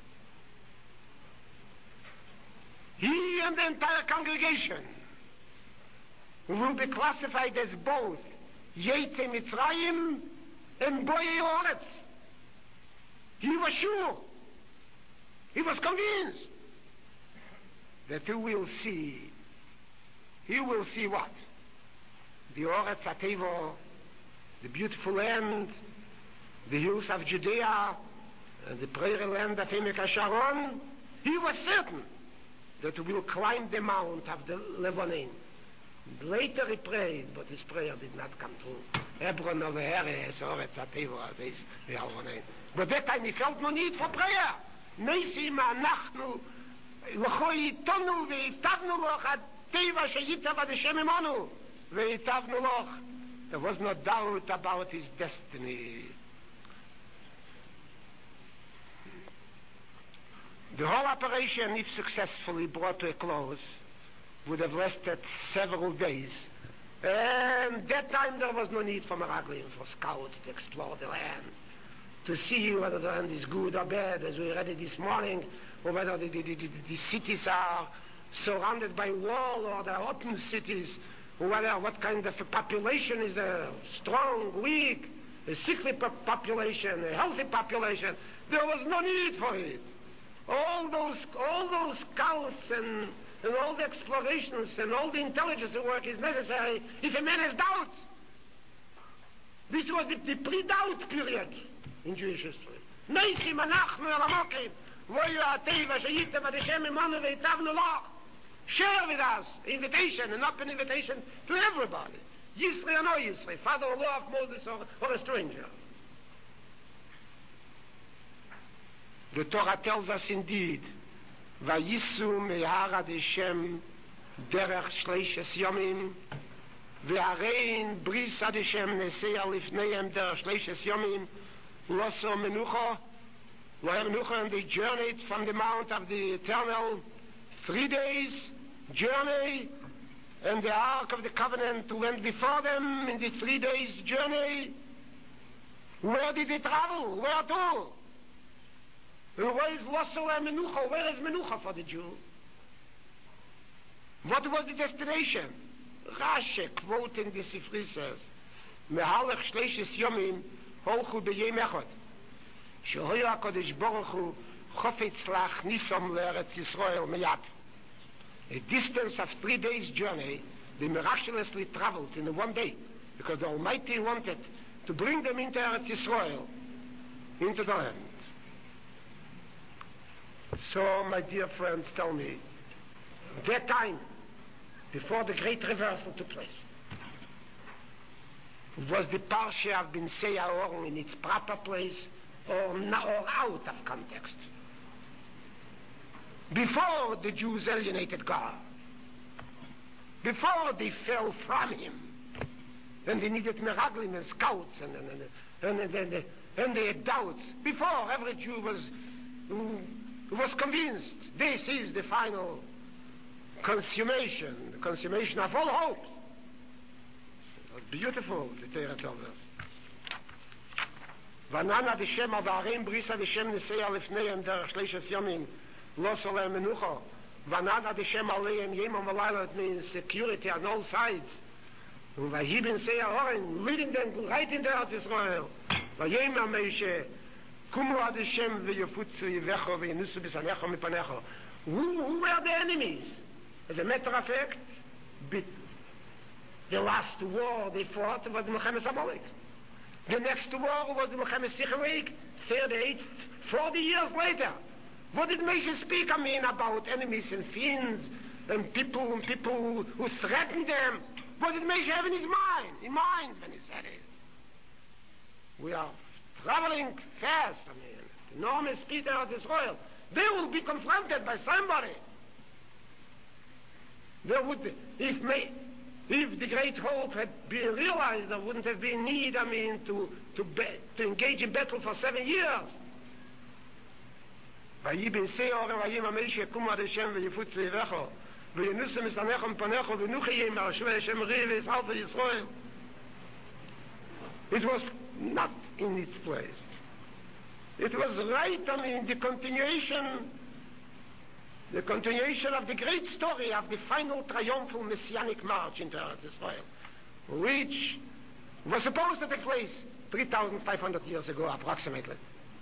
He and the entire congregation will be classified as both Yetze Mitzrayim and Boyei Oretz. He was sure, he was convinced that he will see what? The Oretz Atevo, the beautiful land, the hills of Judea, and the prairie land of Emek HaSharon. He was certain that we will climb the mount of the Lebanon. Later he prayed, but his prayer did not come true. Hebron over here, Oretz Atevo, this the Lebanon. But that time he felt no need for prayer. Neisim anachnu, l'choi itonu ve'itavnu loch ateva sheyitav ad Hashem imonu ve'itavnu loch. There was no doubt about his destiny. The whole operation, if successfully brought to a close, would have lasted several days. And that time there was no need for Meraglim, for scouts to explore the land, to see whether the land is good or bad, as we read it this morning, or whether the cities are surrounded by wall or they're open cities, or whether what kind of a population is there, strong, weak, a sickly population, a healthy population. There was no need for it. All those scouts and all the explorations and all the intelligence work is necessary if a man has doubts. This was the pre-doubt period in Jewish history. Neisim anachnu el amokim, voyu ateva sheyitav ad Hashem imonu ve'itavnu loch. Share with us invitation, an open invitation to everybody. Yisrael or no Yisrael, father-in-law of Moses or a stranger. The Torah tells us indeed, Vayisu mehar ad Hashem derech shleishes yomim, ve'arein bris ad Hashem nesea lifneihem derech shleishes yomim, loso menucha, loher menucha, and they journeyed from the mount of the eternal 3 days journey, and the Ark of the Covenant went before them in the 3 days journey. Where did they travel? Where to? And where is Loso and Menucha? Where is Menucha for the Jew? What was the destination? Rashi, quoting the Sifri, says, Mehalech shleishes yomim holchu b'yem echad. שהויו הקדוש ברוך הוא חופץ להכניסם לארץ ישראל מיד. A distance of 3 days journey, they miraculously traveled in 1 day, because the Almighty wanted to bring them into Eretz Israel, into the land. So, my dear friends, tell me, that time, before the great reversal took place, was the Parsha of Bnei Aaron in its proper place or out of context? Before the Jews alienated God, before they fell from him, and they needed miraglim and scouts and they had doubts, before every Jew was convinced this is the final consummation, the consummation of all hopes. It was beautiful, the Torah tells us. Vanana de Shem avarim brisa de Shem neseya lefneihem derech shleishes yomim lo soleh menucha. Vanana de Shem aleim yemam v'layla, it means security on all sides. And vayibin seya oren, leading them right into Eretz Israel. Vayemam meishe kumu ad Hashem v'yofutzu yivecho v'yinusu b'sanecho mipanecho. Who were the enemies? As a matter of fact, the last war they fought was the Milchemes Amalek. The next war was the Milchemes Sichevik, 40 years later. What did Moshe speak about enemies and fiends and people who threatened them? What did Moshe have in his mind when he said it? We are traveling fast, the enormous speed of Israel. They will be confronted by somebody. There would be, if the great hope had been realized, there wouldn't have been need, to engage in battle for 7 years. ויבן שאור ויבן המלך יקום עד השם ויפוץ ליבך וינוסה מסנך ומפנך ונוחי ימר שווה השם ריב ויסער ישראל. It was not in its place. It was right, the continuation of the great story of the final triumphal messianic march into Eretz Israel, which was supposed to take place 3,500 years ago approximately.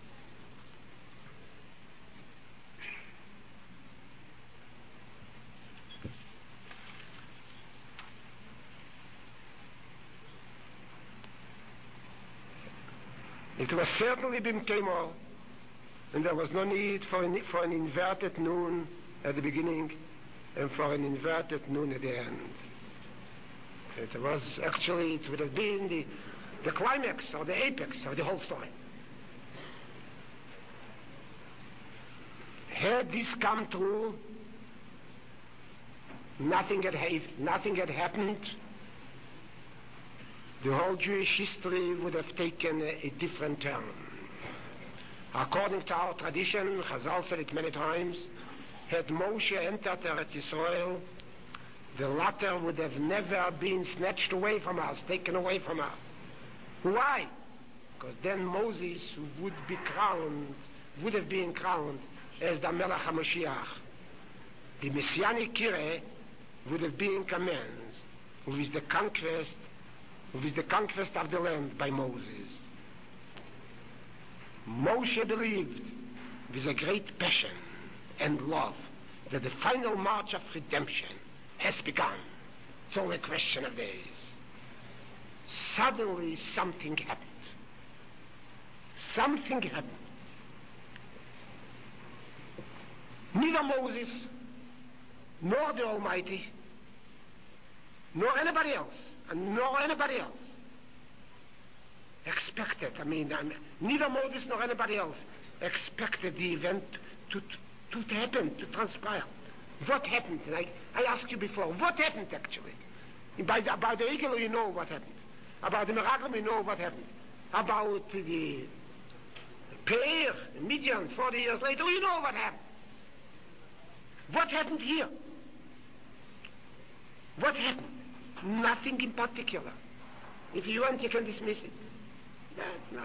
It was certainly Bim Kemor, and there was no need for an inverted noon at the beginning and for an inverted noon at the end. It would have been the climax or the apex of the whole story. Had this come true, nothing had happened. The whole Jewish history would have taken a different turn. According to our tradition, Chazal said it many times, had Moshe entered Eretz Israel, the latter would have never been snatched away from us, taken away from us. Why? Because then Moses would have been crowned as the Melech HaMashiach. The Messianic Kireh would have been commenced with the conquest of the land by Moses. Moshe believed with a great passion and love that the final march of redemption has begun. It's only a question of days. Suddenly something happened. Neither Moses, nor the Almighty, nor anybody else expected, neither Moses nor anybody else expected the event to happen, to transpire. What happened? I asked you before, what happened actually? About the eagle, you know what happened. About the Meraglim, you know what happened. About the Peir, Midian, 40 years later, you know what happened. What happened here? What happened? Nothing in particular. If you want, you can dismiss it. That's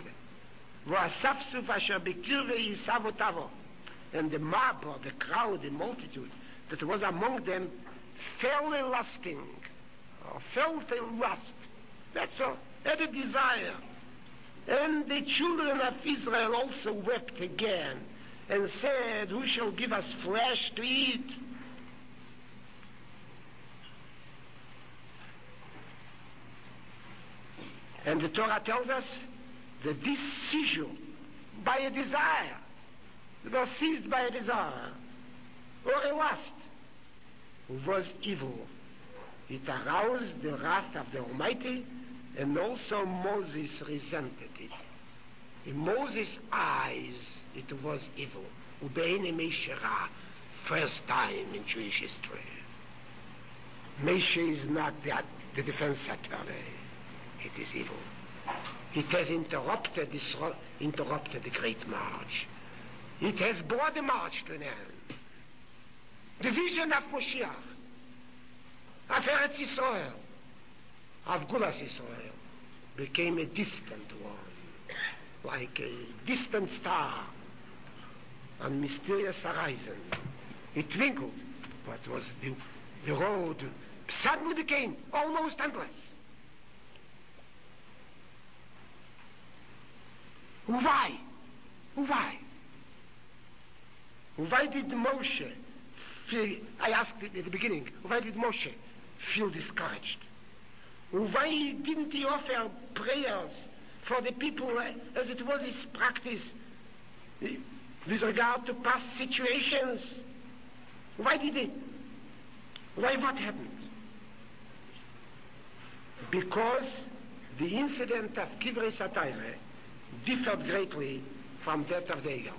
nothing. And the mob, or the crowd, the multitude that was among them fell a lusting, or felt a lust. That's all. Had a desire. And the children of Israel also wept again and said, who shall give us flesh to eat? And the Torah tells us that this seizure by a desire, it was seized by a desire or a lust, was evil. It aroused the wrath of the Almighty, and also Moses resented it. In Moses' eyes, it was evil. Ubeine Meshera, first time in Jewish history. Meshe is not the defense attorney. It is evil. It has interrupted the great march. It has brought the march to an end. The vision of Moshiach, of Eretz Yisrael, of Gulas Yisrael, became a distant one, like a distant star on mysterious horizon. It twinkled, but was the road suddenly became almost endless. Why? Why? Why did Moshe feel, I asked at the beginning, why did Moshe feel discouraged? Why didn't he offer prayers for the people as it was his practice with regard to past situations? Why did he? Why what happened? Because the incident of Kivrei Satire differed greatly from that of the Egel.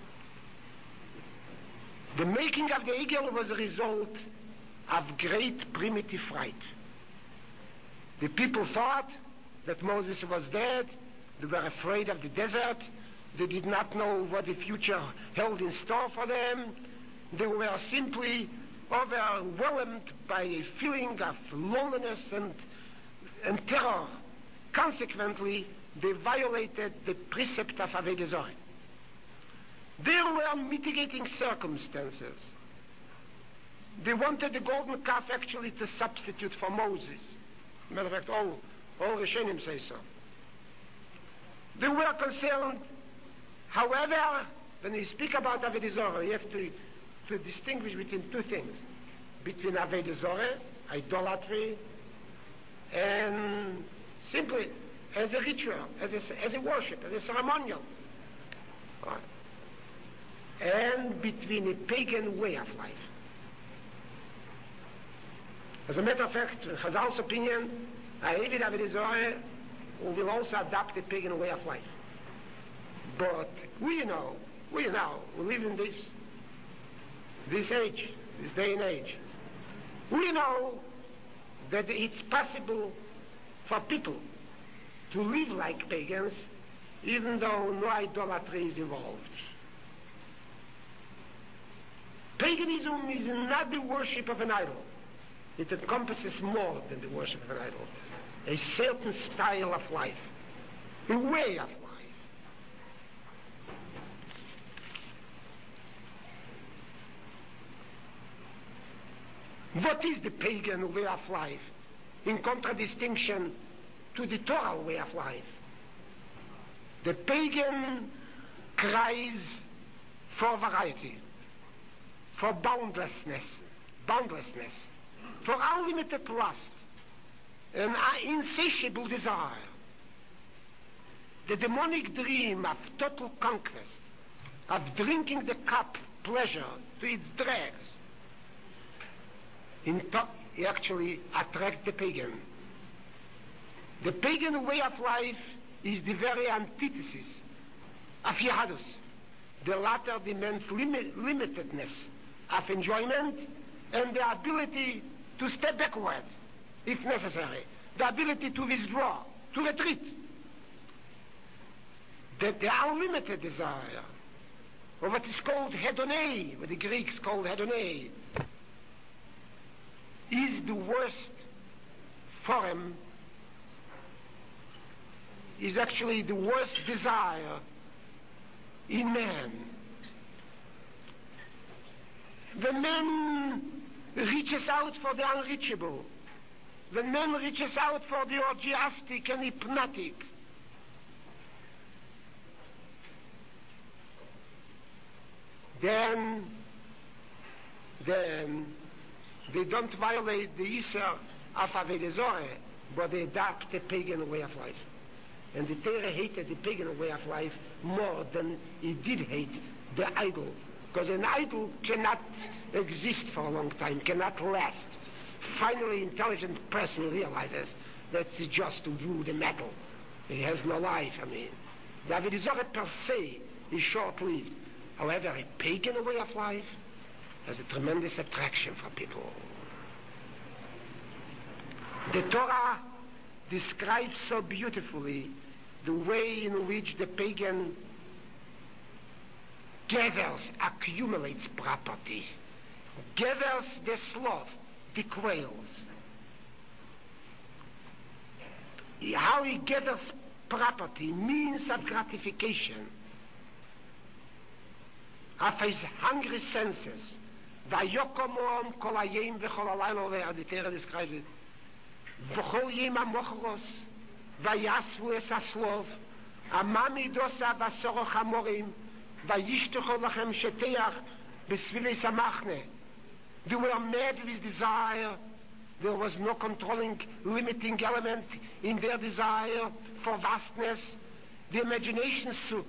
The making of the Egel was a result of great primitive fright. The people thought that Moses was dead. They were afraid of the desert. They did not know what the future held in store for them. They were simply overwhelmed by a feeling of loneliness and terror. Consequently, they violated the precept of Avodah Zarah. There were mitigating circumstances. They wanted the golden calf actually to substitute for Moses. Matter of fact, all Rishonim say so. They were concerned, however, when you speak about Avodah Zarah, you have to distinguish between two things. Between Avodah Zarah, idolatry, and simply as a ritual, as a worship, as a ceremonial. And between a pagan way of life. As a matter of fact, in Chazal's opinion, a Eved Avodah Zarah will also adopt a pagan way of life. But we know, we live in this age, this day and age. We know that it's possible for people to live like pagans even though no idolatry is involved. Paganism is not the worship of an idol. It encompasses more than the worship of an idol. A certain style of life, a way of life. What is the pagan way of life in contradistinction to the Torah way of life? The pagan cries for variety, for boundlessness, for unlimited lust, an insatiable desire, the demonic dream of total conquest, of drinking the cup pleasure to its dregs, actually attract the pagan. The pagan way of life is the very antithesis of Yahadus. The latter demands limitedness of enjoyment and the ability to step backward, if necessary, the ability to withdraw, to retreat. That the unlimited desire, or what is called hedonei, what the Greeks called hedonei, is the worst form, is actually the worst desire in man. When man reaches out for the unreachable, when man reaches out for the orgiastic and hypnotic, then they don't violate the Isser of Avodah Zorah, but they adopt the pagan way of life. And the Torah hated the pagan way of life more than it did hate the idol. Because an idol cannot exist for a long time, cannot last. Finally, an intelligent person realizes that it's just wood and metal. It has no life, The Avodah Zorah per se is short-lived. However, a pagan way of life has a tremendous attraction for people. The Torah describes so beautifully the way in which the pagan gathers, accumulates property, gathers the sloth, the quails. How he gathers property, means of gratification of his hungry senses. Vayokomom kol hayom v'chol halayla, the Torah describes it. V'chol yom hamochros, vayasvu es haslov, amamidosa v'soroch hamorim, vayishtocho lachem sheteach b'svilis hamachne. They were mad with desire. There was no controlling, limiting element in their desire for vastness. The imagination,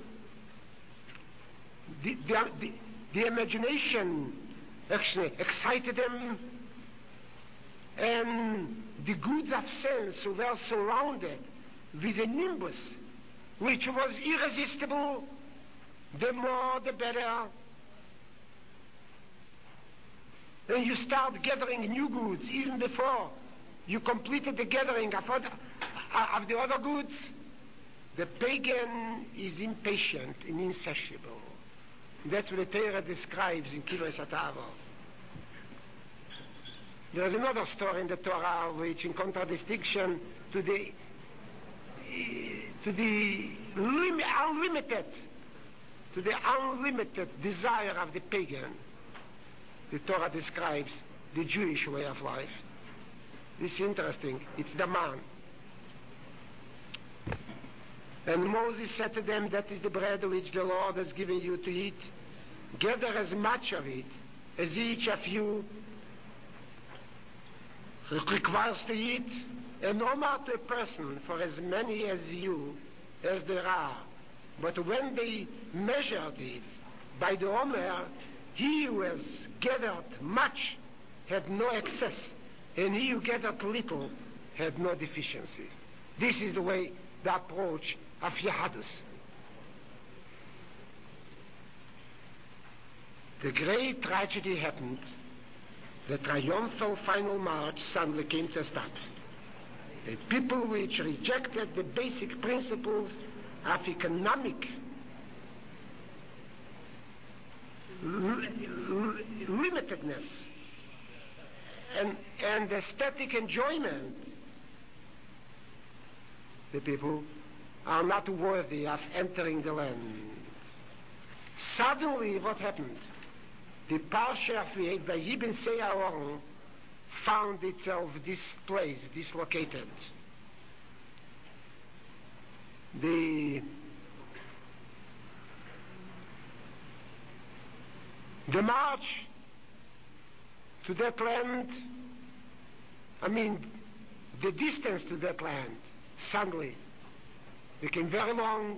the imagination actually excited them, and the goods of sense were surrounded with a nimbus which was irresistible. The more, the better. And you start gathering new goods even before you completed the gathering of the other goods. The pagan is impatient and insatiable. That's what the Torah describes in Kivros Hatavo. There is another story in the Torah which, in contradistinction to the unlimited desire of the pagan, the Torah describes the Jewish way of life. This is interesting. It's the man. And Moses said to them, that is the bread which the Lord has given you to eat. Gather as much of it as each of you requires to eat, and Omar to a person for as many as you as there are. But when they measured it by the Omer, he who has gathered much had no excess, and he who gathered little had no deficiency. This is the way, the approach of Yahadus. The great tragedy happened. The triumphal final march suddenly came to a stop. The people which rejected the basic principles of economic limitedness and aesthetic enjoyment, the people are not worthy of entering the land. Suddenly, what happened? The Parsha of Vayibin Se'aron found itself dislocated. The march to that land, the distance to that land suddenly became very long.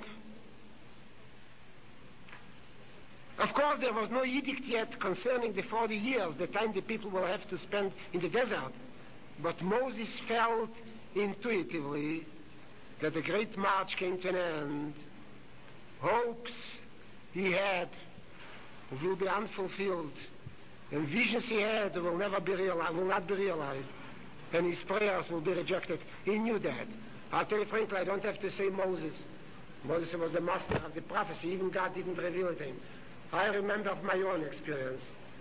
Of course, there was no edict yet concerning the 40 years, the time the people will have to spend in the desert. But Moses felt intuitively that the great march came to an end. Hopes he had will be unfulfilled, and visions he had will not be realized, and his prayers will be rejected. He knew that. I'll tell you frankly, I don't have to say Moses. Moses was the master of the prophecy. Even God didn't reveal it to him. I remember of my own experience.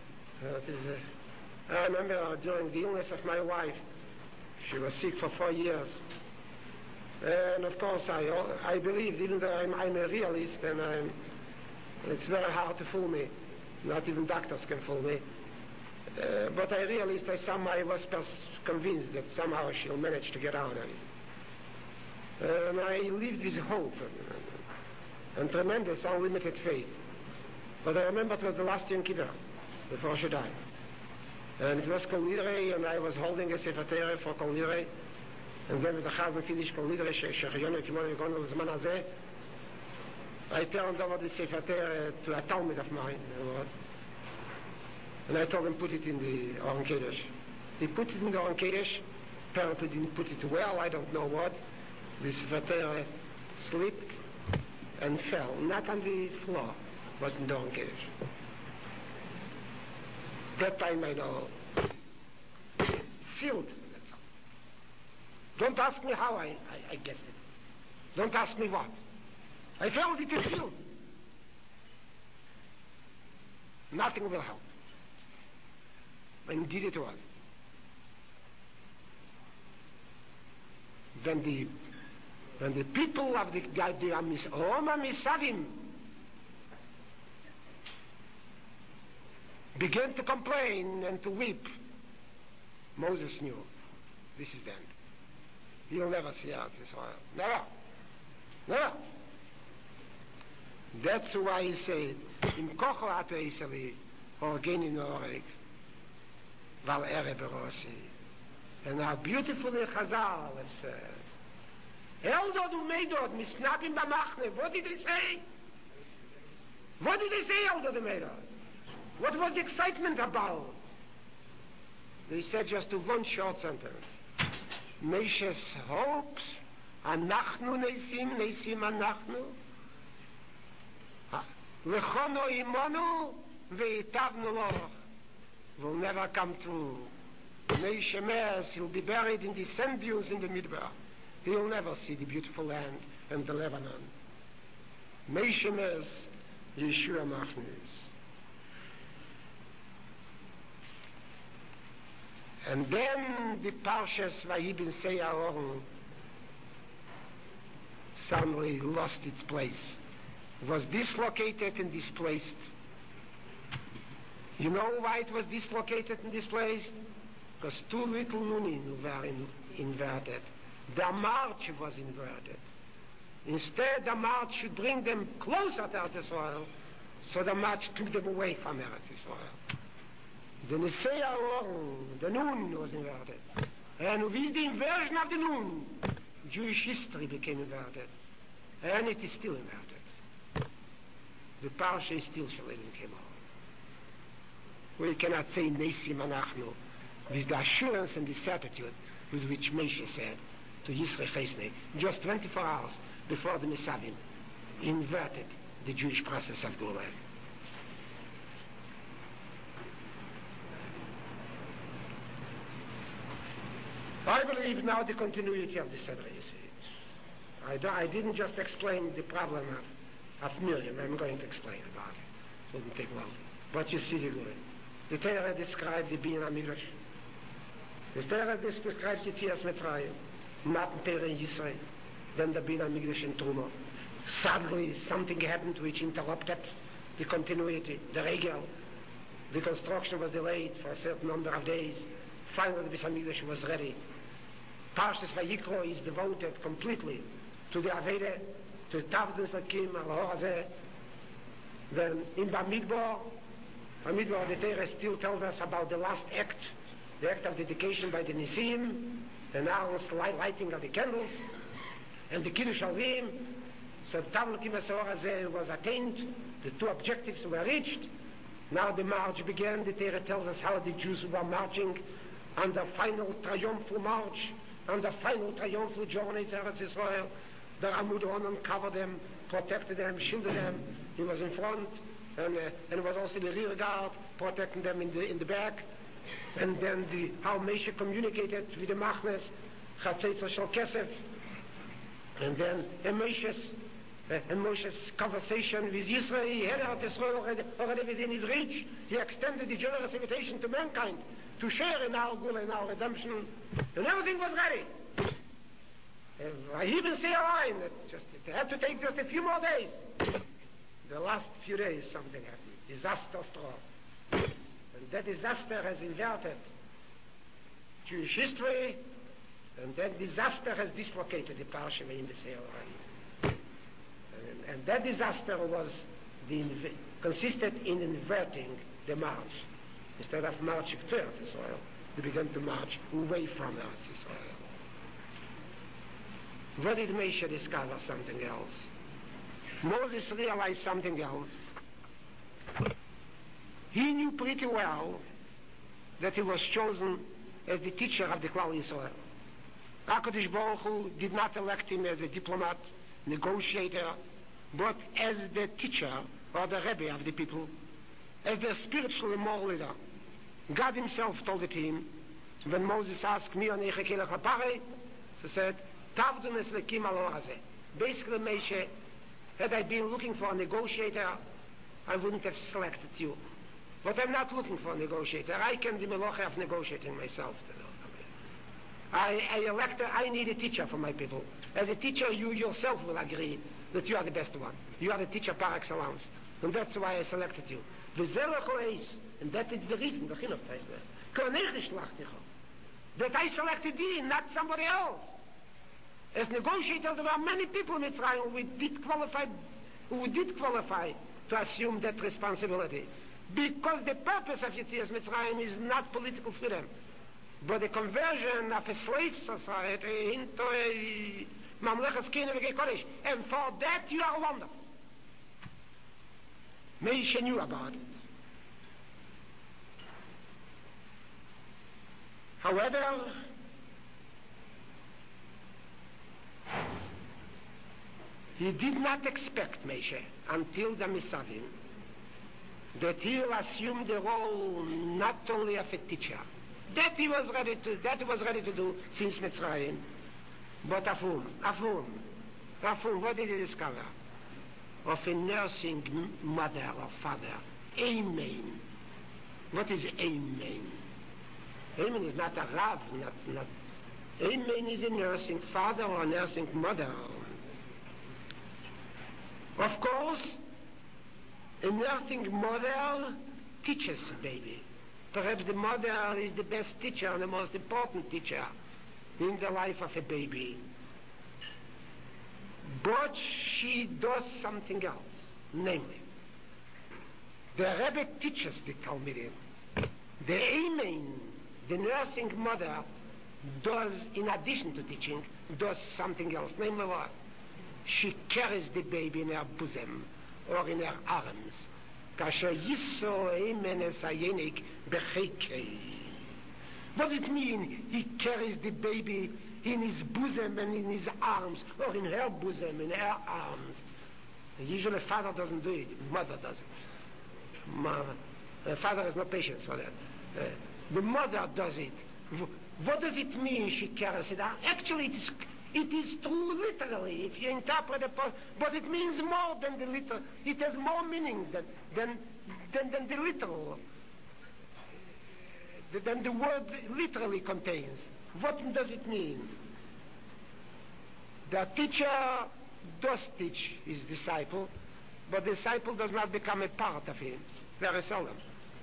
I remember during the illness of my wife. She was sick for 4 years. And of course, I believed, even though I'm a realist, and it's very hard to fool me. Not even doctors can fool me. But I realized I was convinced that somehow she'll manage to get out of it. And I lived with hope and tremendous unlimited faith. But I remember it was the last Yom Kippur, before she died. And it was Kol Nidrei, and I was holding a Sefer Torah for Kol Nidrei. And then with the Chazan finished Kol Nidrei, Shechayonu Kimon Yekonu Zman Hazeh, I turned over the Sefer Torah to a Talmud of mine, and I told him put it in the Oren Kodesh. He put it in the Oren Kodesh, apparently didn't put it well, I don't know what. The Sefer Torah slipped and fell, not on the floor, but in the Oren Kodesh. That time I know, sealed. Don't ask me how I guessed it. Don't ask me what. I felt it is sealed. Nothing will help. Indeed it was. When the people of the Oma Misavim began to complain and to weep, Moses knew this is the end. He'll never see out Israel. Never. Never. That's why he said, Im kocho ato Israeli, orgeni noreg, val berosi. And how beautifully Chazal has said, Eldod umeidod, misnabim b'machne. What did they say? What did they say, Eldod umeidod? What was the excitement about? They said just one short sentence. Meishes hopes, anachnu neisim anachnu, lechono imonu, ve'itavnu loch. Will never come true. Meishe Mes, he'll be buried in the sand dunes in the Midbar. He'll never see the beautiful land and the Lebanon. Meishe Mes, Yeshua Machnis. And then the Parshas Vayibin Seyaron suddenly lost its place. It was dislocated and displaced. You know why it was dislocated and displaced? Because too little Nunin were inverted. The march was inverted. Instead, the march should bring them closer to Eretz Israel, so the march took them away from Eretz Israel. The Nisea Oren, the Nun was inverted. And with the inversion of the Nun, Jewish history became inverted. And it is still inverted. The Parsha is still Shalom Kemor. We cannot say Nesim Anachnu with the assurance and the certitude with which Moshe said to Yisro Chesnei, just 24 hours before the Misavim inverted the Jewish process of Gula. I believe now the continuity of the Seder Yisrael. I didn't just explain the problem of Miriam. I'm going to explain about it. It wouldn't take long. But you see the Gula. The Torah described the Bin HaMikdash. The Torah describes the Tzias Mitzrayim, Matan Torah in Yisrael, then the Bin HaMikdash in Truma. Suddenly something happened which interrupted the continuity, the Regel. The construction was delayed for a certain number of days. Finally the Bin HaMikdash was ready. Parshas Vayikro is devoted completely to the Aveda, to Tavdus Lakim, Al-Horazeh. Then in Bamidbar, the Torah still tells us about the last act, the act of dedication by the Nisim, and now the lighting of the candles, and the Kiddush Alvim. So Tavdus Lakim was attained, the two objectives were reached. Now the march began. The Torah tells us how the Jews were marching on the final triumphal march, on the final triumphal journey to Eretz Israel. The Amud Onan covered them, protected them, shielded them. He was in front, and it was also the rear guard protecting them in the back. And then how Moshe communicated with the Machnes, Chatzetza Shel Kesef, and then Moshe's conversation with Yisrael. He had Eretz Israel already within his reach. He extended the generous invitation to mankind to share in our Gula, in our redemption, and everything was ready. I even say a line that it had to take just a few more days. The last few days something happened. Disaster struck. And that disaster has inverted Jewish history, and that disaster has dislocated the Parsha in the Seir. And that disaster was consisted in inverting the march. Instead of marching to Eretz Israel, they began to march away from Eretz Israel. What did Moshe discover? Something else. Moses realized something else. He knew pretty well that he was chosen as the teacher of the Klal Yisrael. HaKadosh Baruch Hu did not elect him as a diplomat, negotiator, but as the teacher or the Rebbe of the people, as their spiritual and moral leader. God himself told it to him when Moses asked me on Echekelech HaPare, he said, Tavdun es lekim al hazeh. Basically, Moshe, had I been looking for a negotiator, I wouldn't have selected you. But I'm not looking for a negotiator. I can do meloche of negotiating myself. I need a teacher for my people. As a teacher, you yourself will agree that you are the best one. You are the teacher par excellence. And that's why I selected you. And that is the reason, that I selected you, not somebody else. As negotiator, there were many people in Mitzrayim who did qualify to assume that responsibility. Because the purpose of Yetzias Mitzrayim is not political freedom, but the conversion of a slave society into a Mamlechas Kine V'Gei Kodesh. And for that you are wonderful. Moshe knew about it. However, he did not expect, Moshe, until the Misadim, that he will assume the role not only of a teacher, that he was ready to do since Mitzrayim, but of whom? What did he discover? Of a nursing mother or father. Amen. What is Amen? Amen is not a Rav, not. Amen is a nursing father or a nursing mother. Of course, a nursing mother teaches a baby. Perhaps the mother is the best teacher and the most important teacher in the life of a baby. But she does something else, namely, the Rebbe teaches the Talmidim. The Amen, the nursing mother, does, in addition to teaching, does something else. Namely what? She carries the baby in her bosom or in her arms. Kasher yiso Amen es hayenik bechekei. What does it mean? He carries the baby in his bosom and in his arms, or in her bosom, in her arms. Usually father doesn't do it, mother does it. Father has no patience for that. The mother does it. What does it mean she carries it? Actually, it is true literally, if you interpret it, but it means more than the literal. It has more meaning than the literal, than the word literally contains. What does it mean? The teacher does teach his disciple, but the disciple does not become a part of him, very seldom.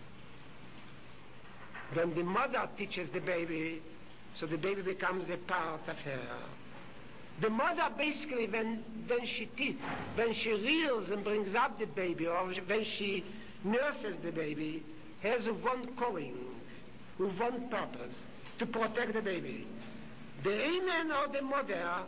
When the mother teaches the baby, so the baby becomes a part of her. The mother basically, when she rears and brings up the baby, or when she nurses the baby, has one calling, with one purpose, to protect the baby. The Amen or the mother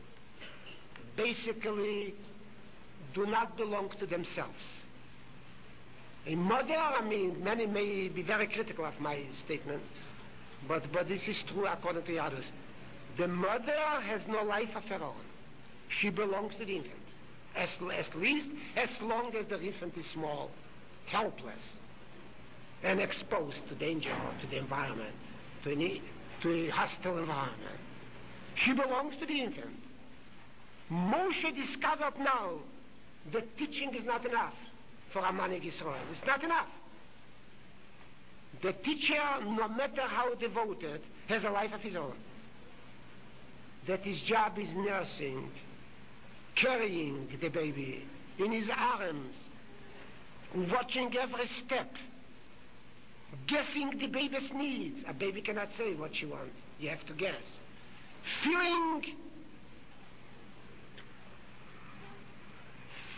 basically do not belong to themselves. A mother, many may be very critical of my statement, but this is true according to the others. The mother has no life of her own. She belongs to the infant. At least as long as the infant is small, helpless, and exposed to danger, to the environment, to a hostile environment. She belongs to the infant. Moshe discovered now that teaching is not enough for a Manig Yisrael. It's not enough. The teacher, no matter how devoted, has a life of his own. That his job is nursing, carrying the baby in his arms, watching every step, guessing the baby's needs. A baby cannot say what she wants. You have to guess.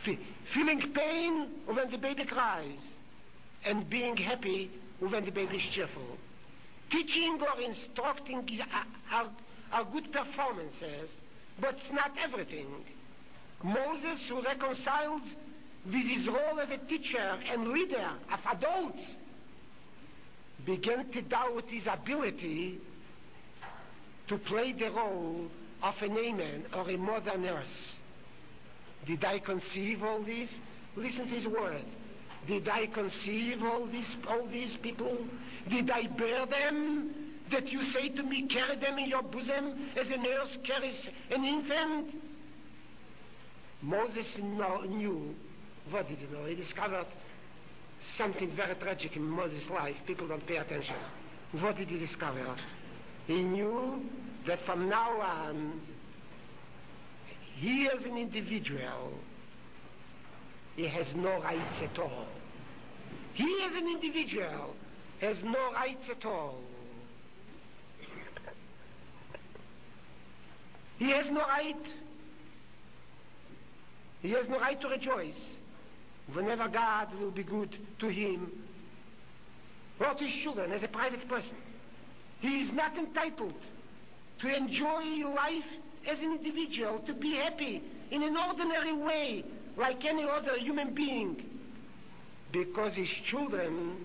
feeling pain when the baby cries, and being happy when the baby is cheerful. Teaching or instructing are good performances, but it's not everything. Moses, who reconciled with his role as a teacher and leader of adults, began to doubt his ability to play the role of a Naaman or a mother nurse. Did I conceive all this? Listen to his word. Did I conceive all these people? Did I bear them? That you say to me, carry them in your bosom as a nurse carries an infant? Moses knew. What did he know? He discovered something very tragic in Moses' life. People don't pay attention. What did he discover? He knew that from now on, he as an individual, he has no rights at all. He as an individual has no rights at all. He has no right. He has no right to rejoice whenever God will be good to him or to his children as a private person. He is not entitled to enjoy life as an individual, to be happy in an ordinary way like any other human being, because his children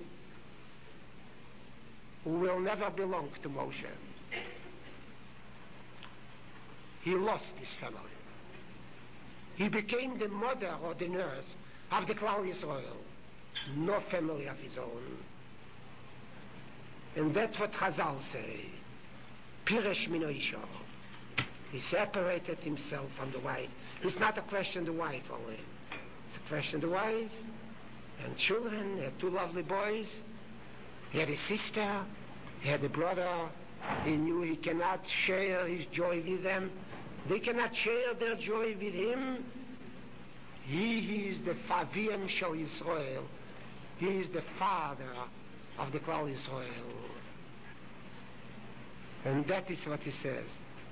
will never belong to Moshe. He lost his family. He became the mother or the nurse of the Klal Yisrael, no family of his own. And that's what Chazal say, Piresh Mino Isha. He separated himself from the wife. It's not a question of the wife only. It's a question of the wife and children. He had two lovely boys. He had a sister. He had a brother. He knew he cannot share his joy with them. They cannot share their joy with him. He is the Favim Shel Yisrael. He is the father of the Klal Yisrael. And that is what he says.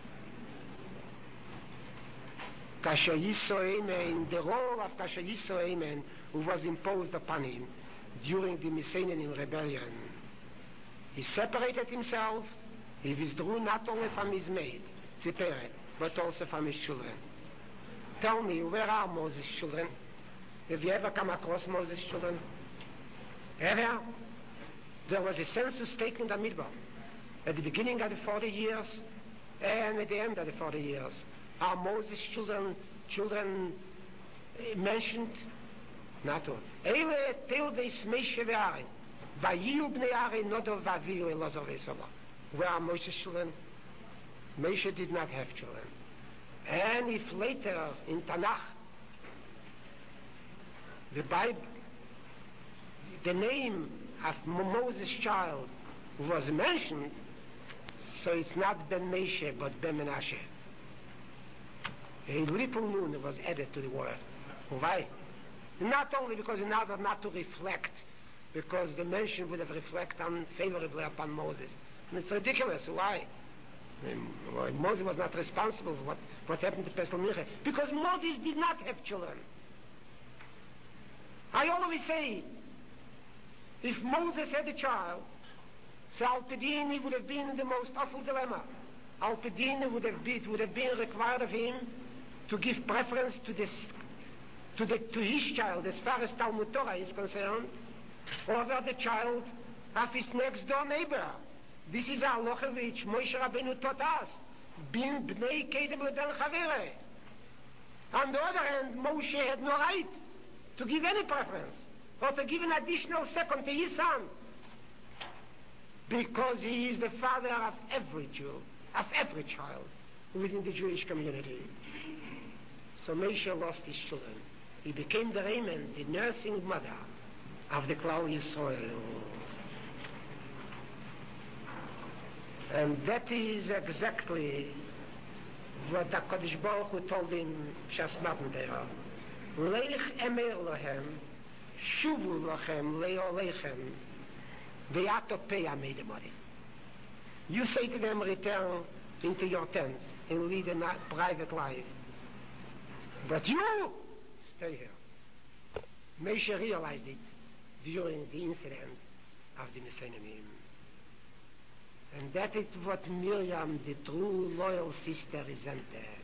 Kasher Yisro Eimen, the role of Kasher Yisro Eimen, who was imposed upon him during the Mycenaean rebellion. He separated himself. He withdrew not only from his maid, Tziperet, but also from his children. Tell me, where are Moses' children? Have you ever come across Moses' children? Ever? There was a census taken in the Midbar at the beginning of the 40 years and at the end of the 40 years. Are Moses' children mentioned? Not all. Eile tel des Meishe ve'arin. Vayiyu bnei arin nodov vaviyu elazar ve'esava. Where are Moses' children? Moshe did not have children. And if later in Tanakh, the Bible, the name of Moses' child was mentioned, so it's not Ben Moshe but Ben Menashe. A little nun was added to the word. Why? Not only because in order not to reflect, because the mention would have reflected unfavorably upon Moses. And it's ridiculous. Why? Moses was not responsible for what happened to Pesach Mincha, because Moses did not have children. I always say, if Moses had a child, so Al-Pedin, he would have been in the most awful dilemma. Al-Pedin would have been required of him to give preference to his child as far as Talmud Torah is concerned, over the child of his next door neighbor. This is a halacha which Moshe Rabbeinu taught us. Bin bnei kedem leben chavere. On the other hand, Moshe had no right to give any preference or to give an additional second to his son, because he is the father of every Jew, of every child within the Jewish community. So Moshe lost his children. He became the Raymond, the nursing mother of the Klal Yisrael. And that is exactly what the Kodesh Baruch Hu told him, Shas Matan Torah. Leich emer lochem, shuvu lochem, leolechem, ve'atopeya meidemori. You say to them, return into your tent and lead a private life. But you, stay here. Moshe realized it during the incident of the Messianim. And that is what Miriam, the true loyal sister, resented.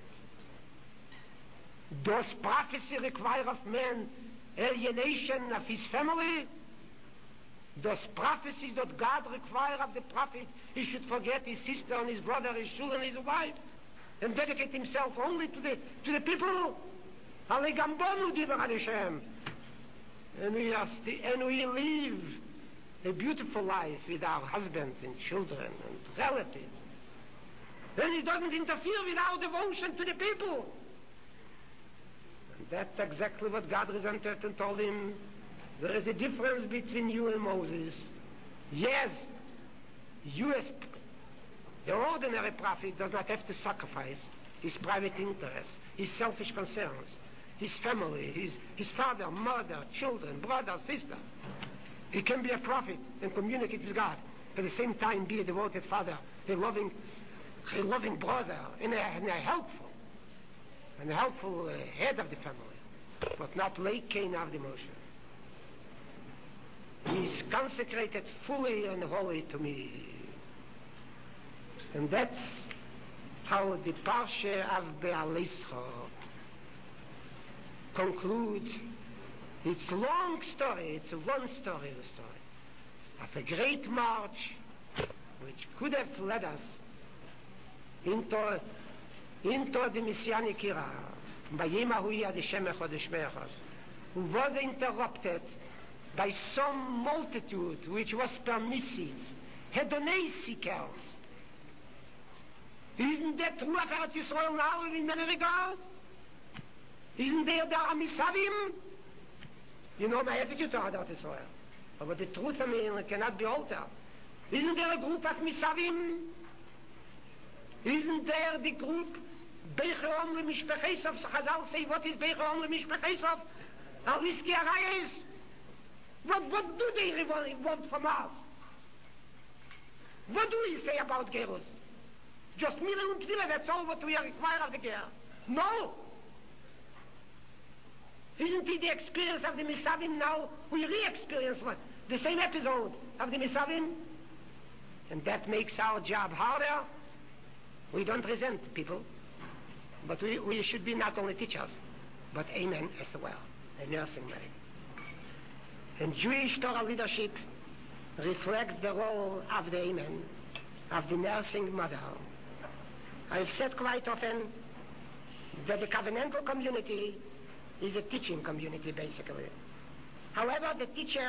Does prophecy require of man alienation of his family? Does prophecy that God require of the prophet he should forget his sister and his brother, his children, his wife, and dedicate himself only to the people? Ale gambonu diber Hashem. And we live a beautiful life with our husbands and children and relatives. Then he doesn't interfere with our devotion to the people. And that's exactly what God resented and told him. There is a difference between you and Moses. Yes, you as the ordinary prophet does not have to sacrifice his private interests, his selfish concerns, his family, his father, mother, children, brothers, sisters. He can be a prophet and communicate with God. At the same time, be a devoted father, a loving brother, and a helpful head of the family, but not late Cain of the motion. He is consecrated fully and wholly to me. And that's how the Parsha of Be'alescha concludes its long story. It's one story, the story of a great march which could have led us into the Messianic era, who was interrupted by some multitude which was permissive, hedonic seekers. Isn't that true of Eretz Yisrael now in many regards? Isn't there the Amisavim? You know my attitude toward Eretz Yisrael. But the truth of me cannot be altered. Isn't there a group of Misavim? Isn't there the group Beicher Om Lemishpechesov? Chazal say, what is Beicher Om Lemishpechesov? Al-Niski Arayes. What do they want from us? What do we say about Gerus? Just Mila und Twila, that's all what we are required of the Ger. No! Isn't it the experience of the Misavim now? We re-experience what? The same episode of the Misavim? And that makes our job harder. We don't resent people, but we should be not only teachers, but amen as well, a nursing mother. And Jewish Torah leadership reflects the role of the amen, of the nursing mother. I've said quite often that the covenantal community is a teaching community, basically. However, the teacher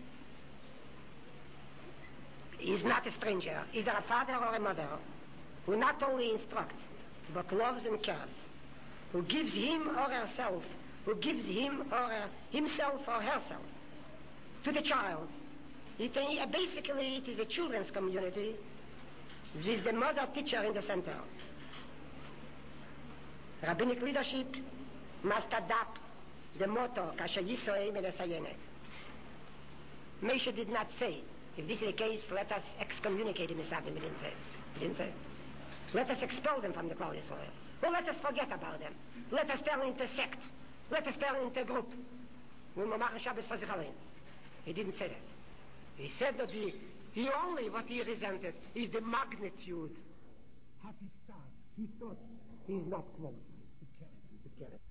is not a stranger, either a father or a mother, who not only instructs, but loves and cares, who gives him or herself, himself or herself to the child. Basically, it is a children's community with the mother teacher in the center. Rabbinic leadership must adapt the motto, Kasher Yisrael Menesayenet. Moshe did not say, if this is the case, let us excommunicate the Misavim. He didn't say. Let us expel them from the Klal Yisrael. Or let us forget about them. Let us turn into a sect. Let us turn into a group. He didn't say that. He said that what he resented is the magnitude of his task. He thought he is not qualified to carry it.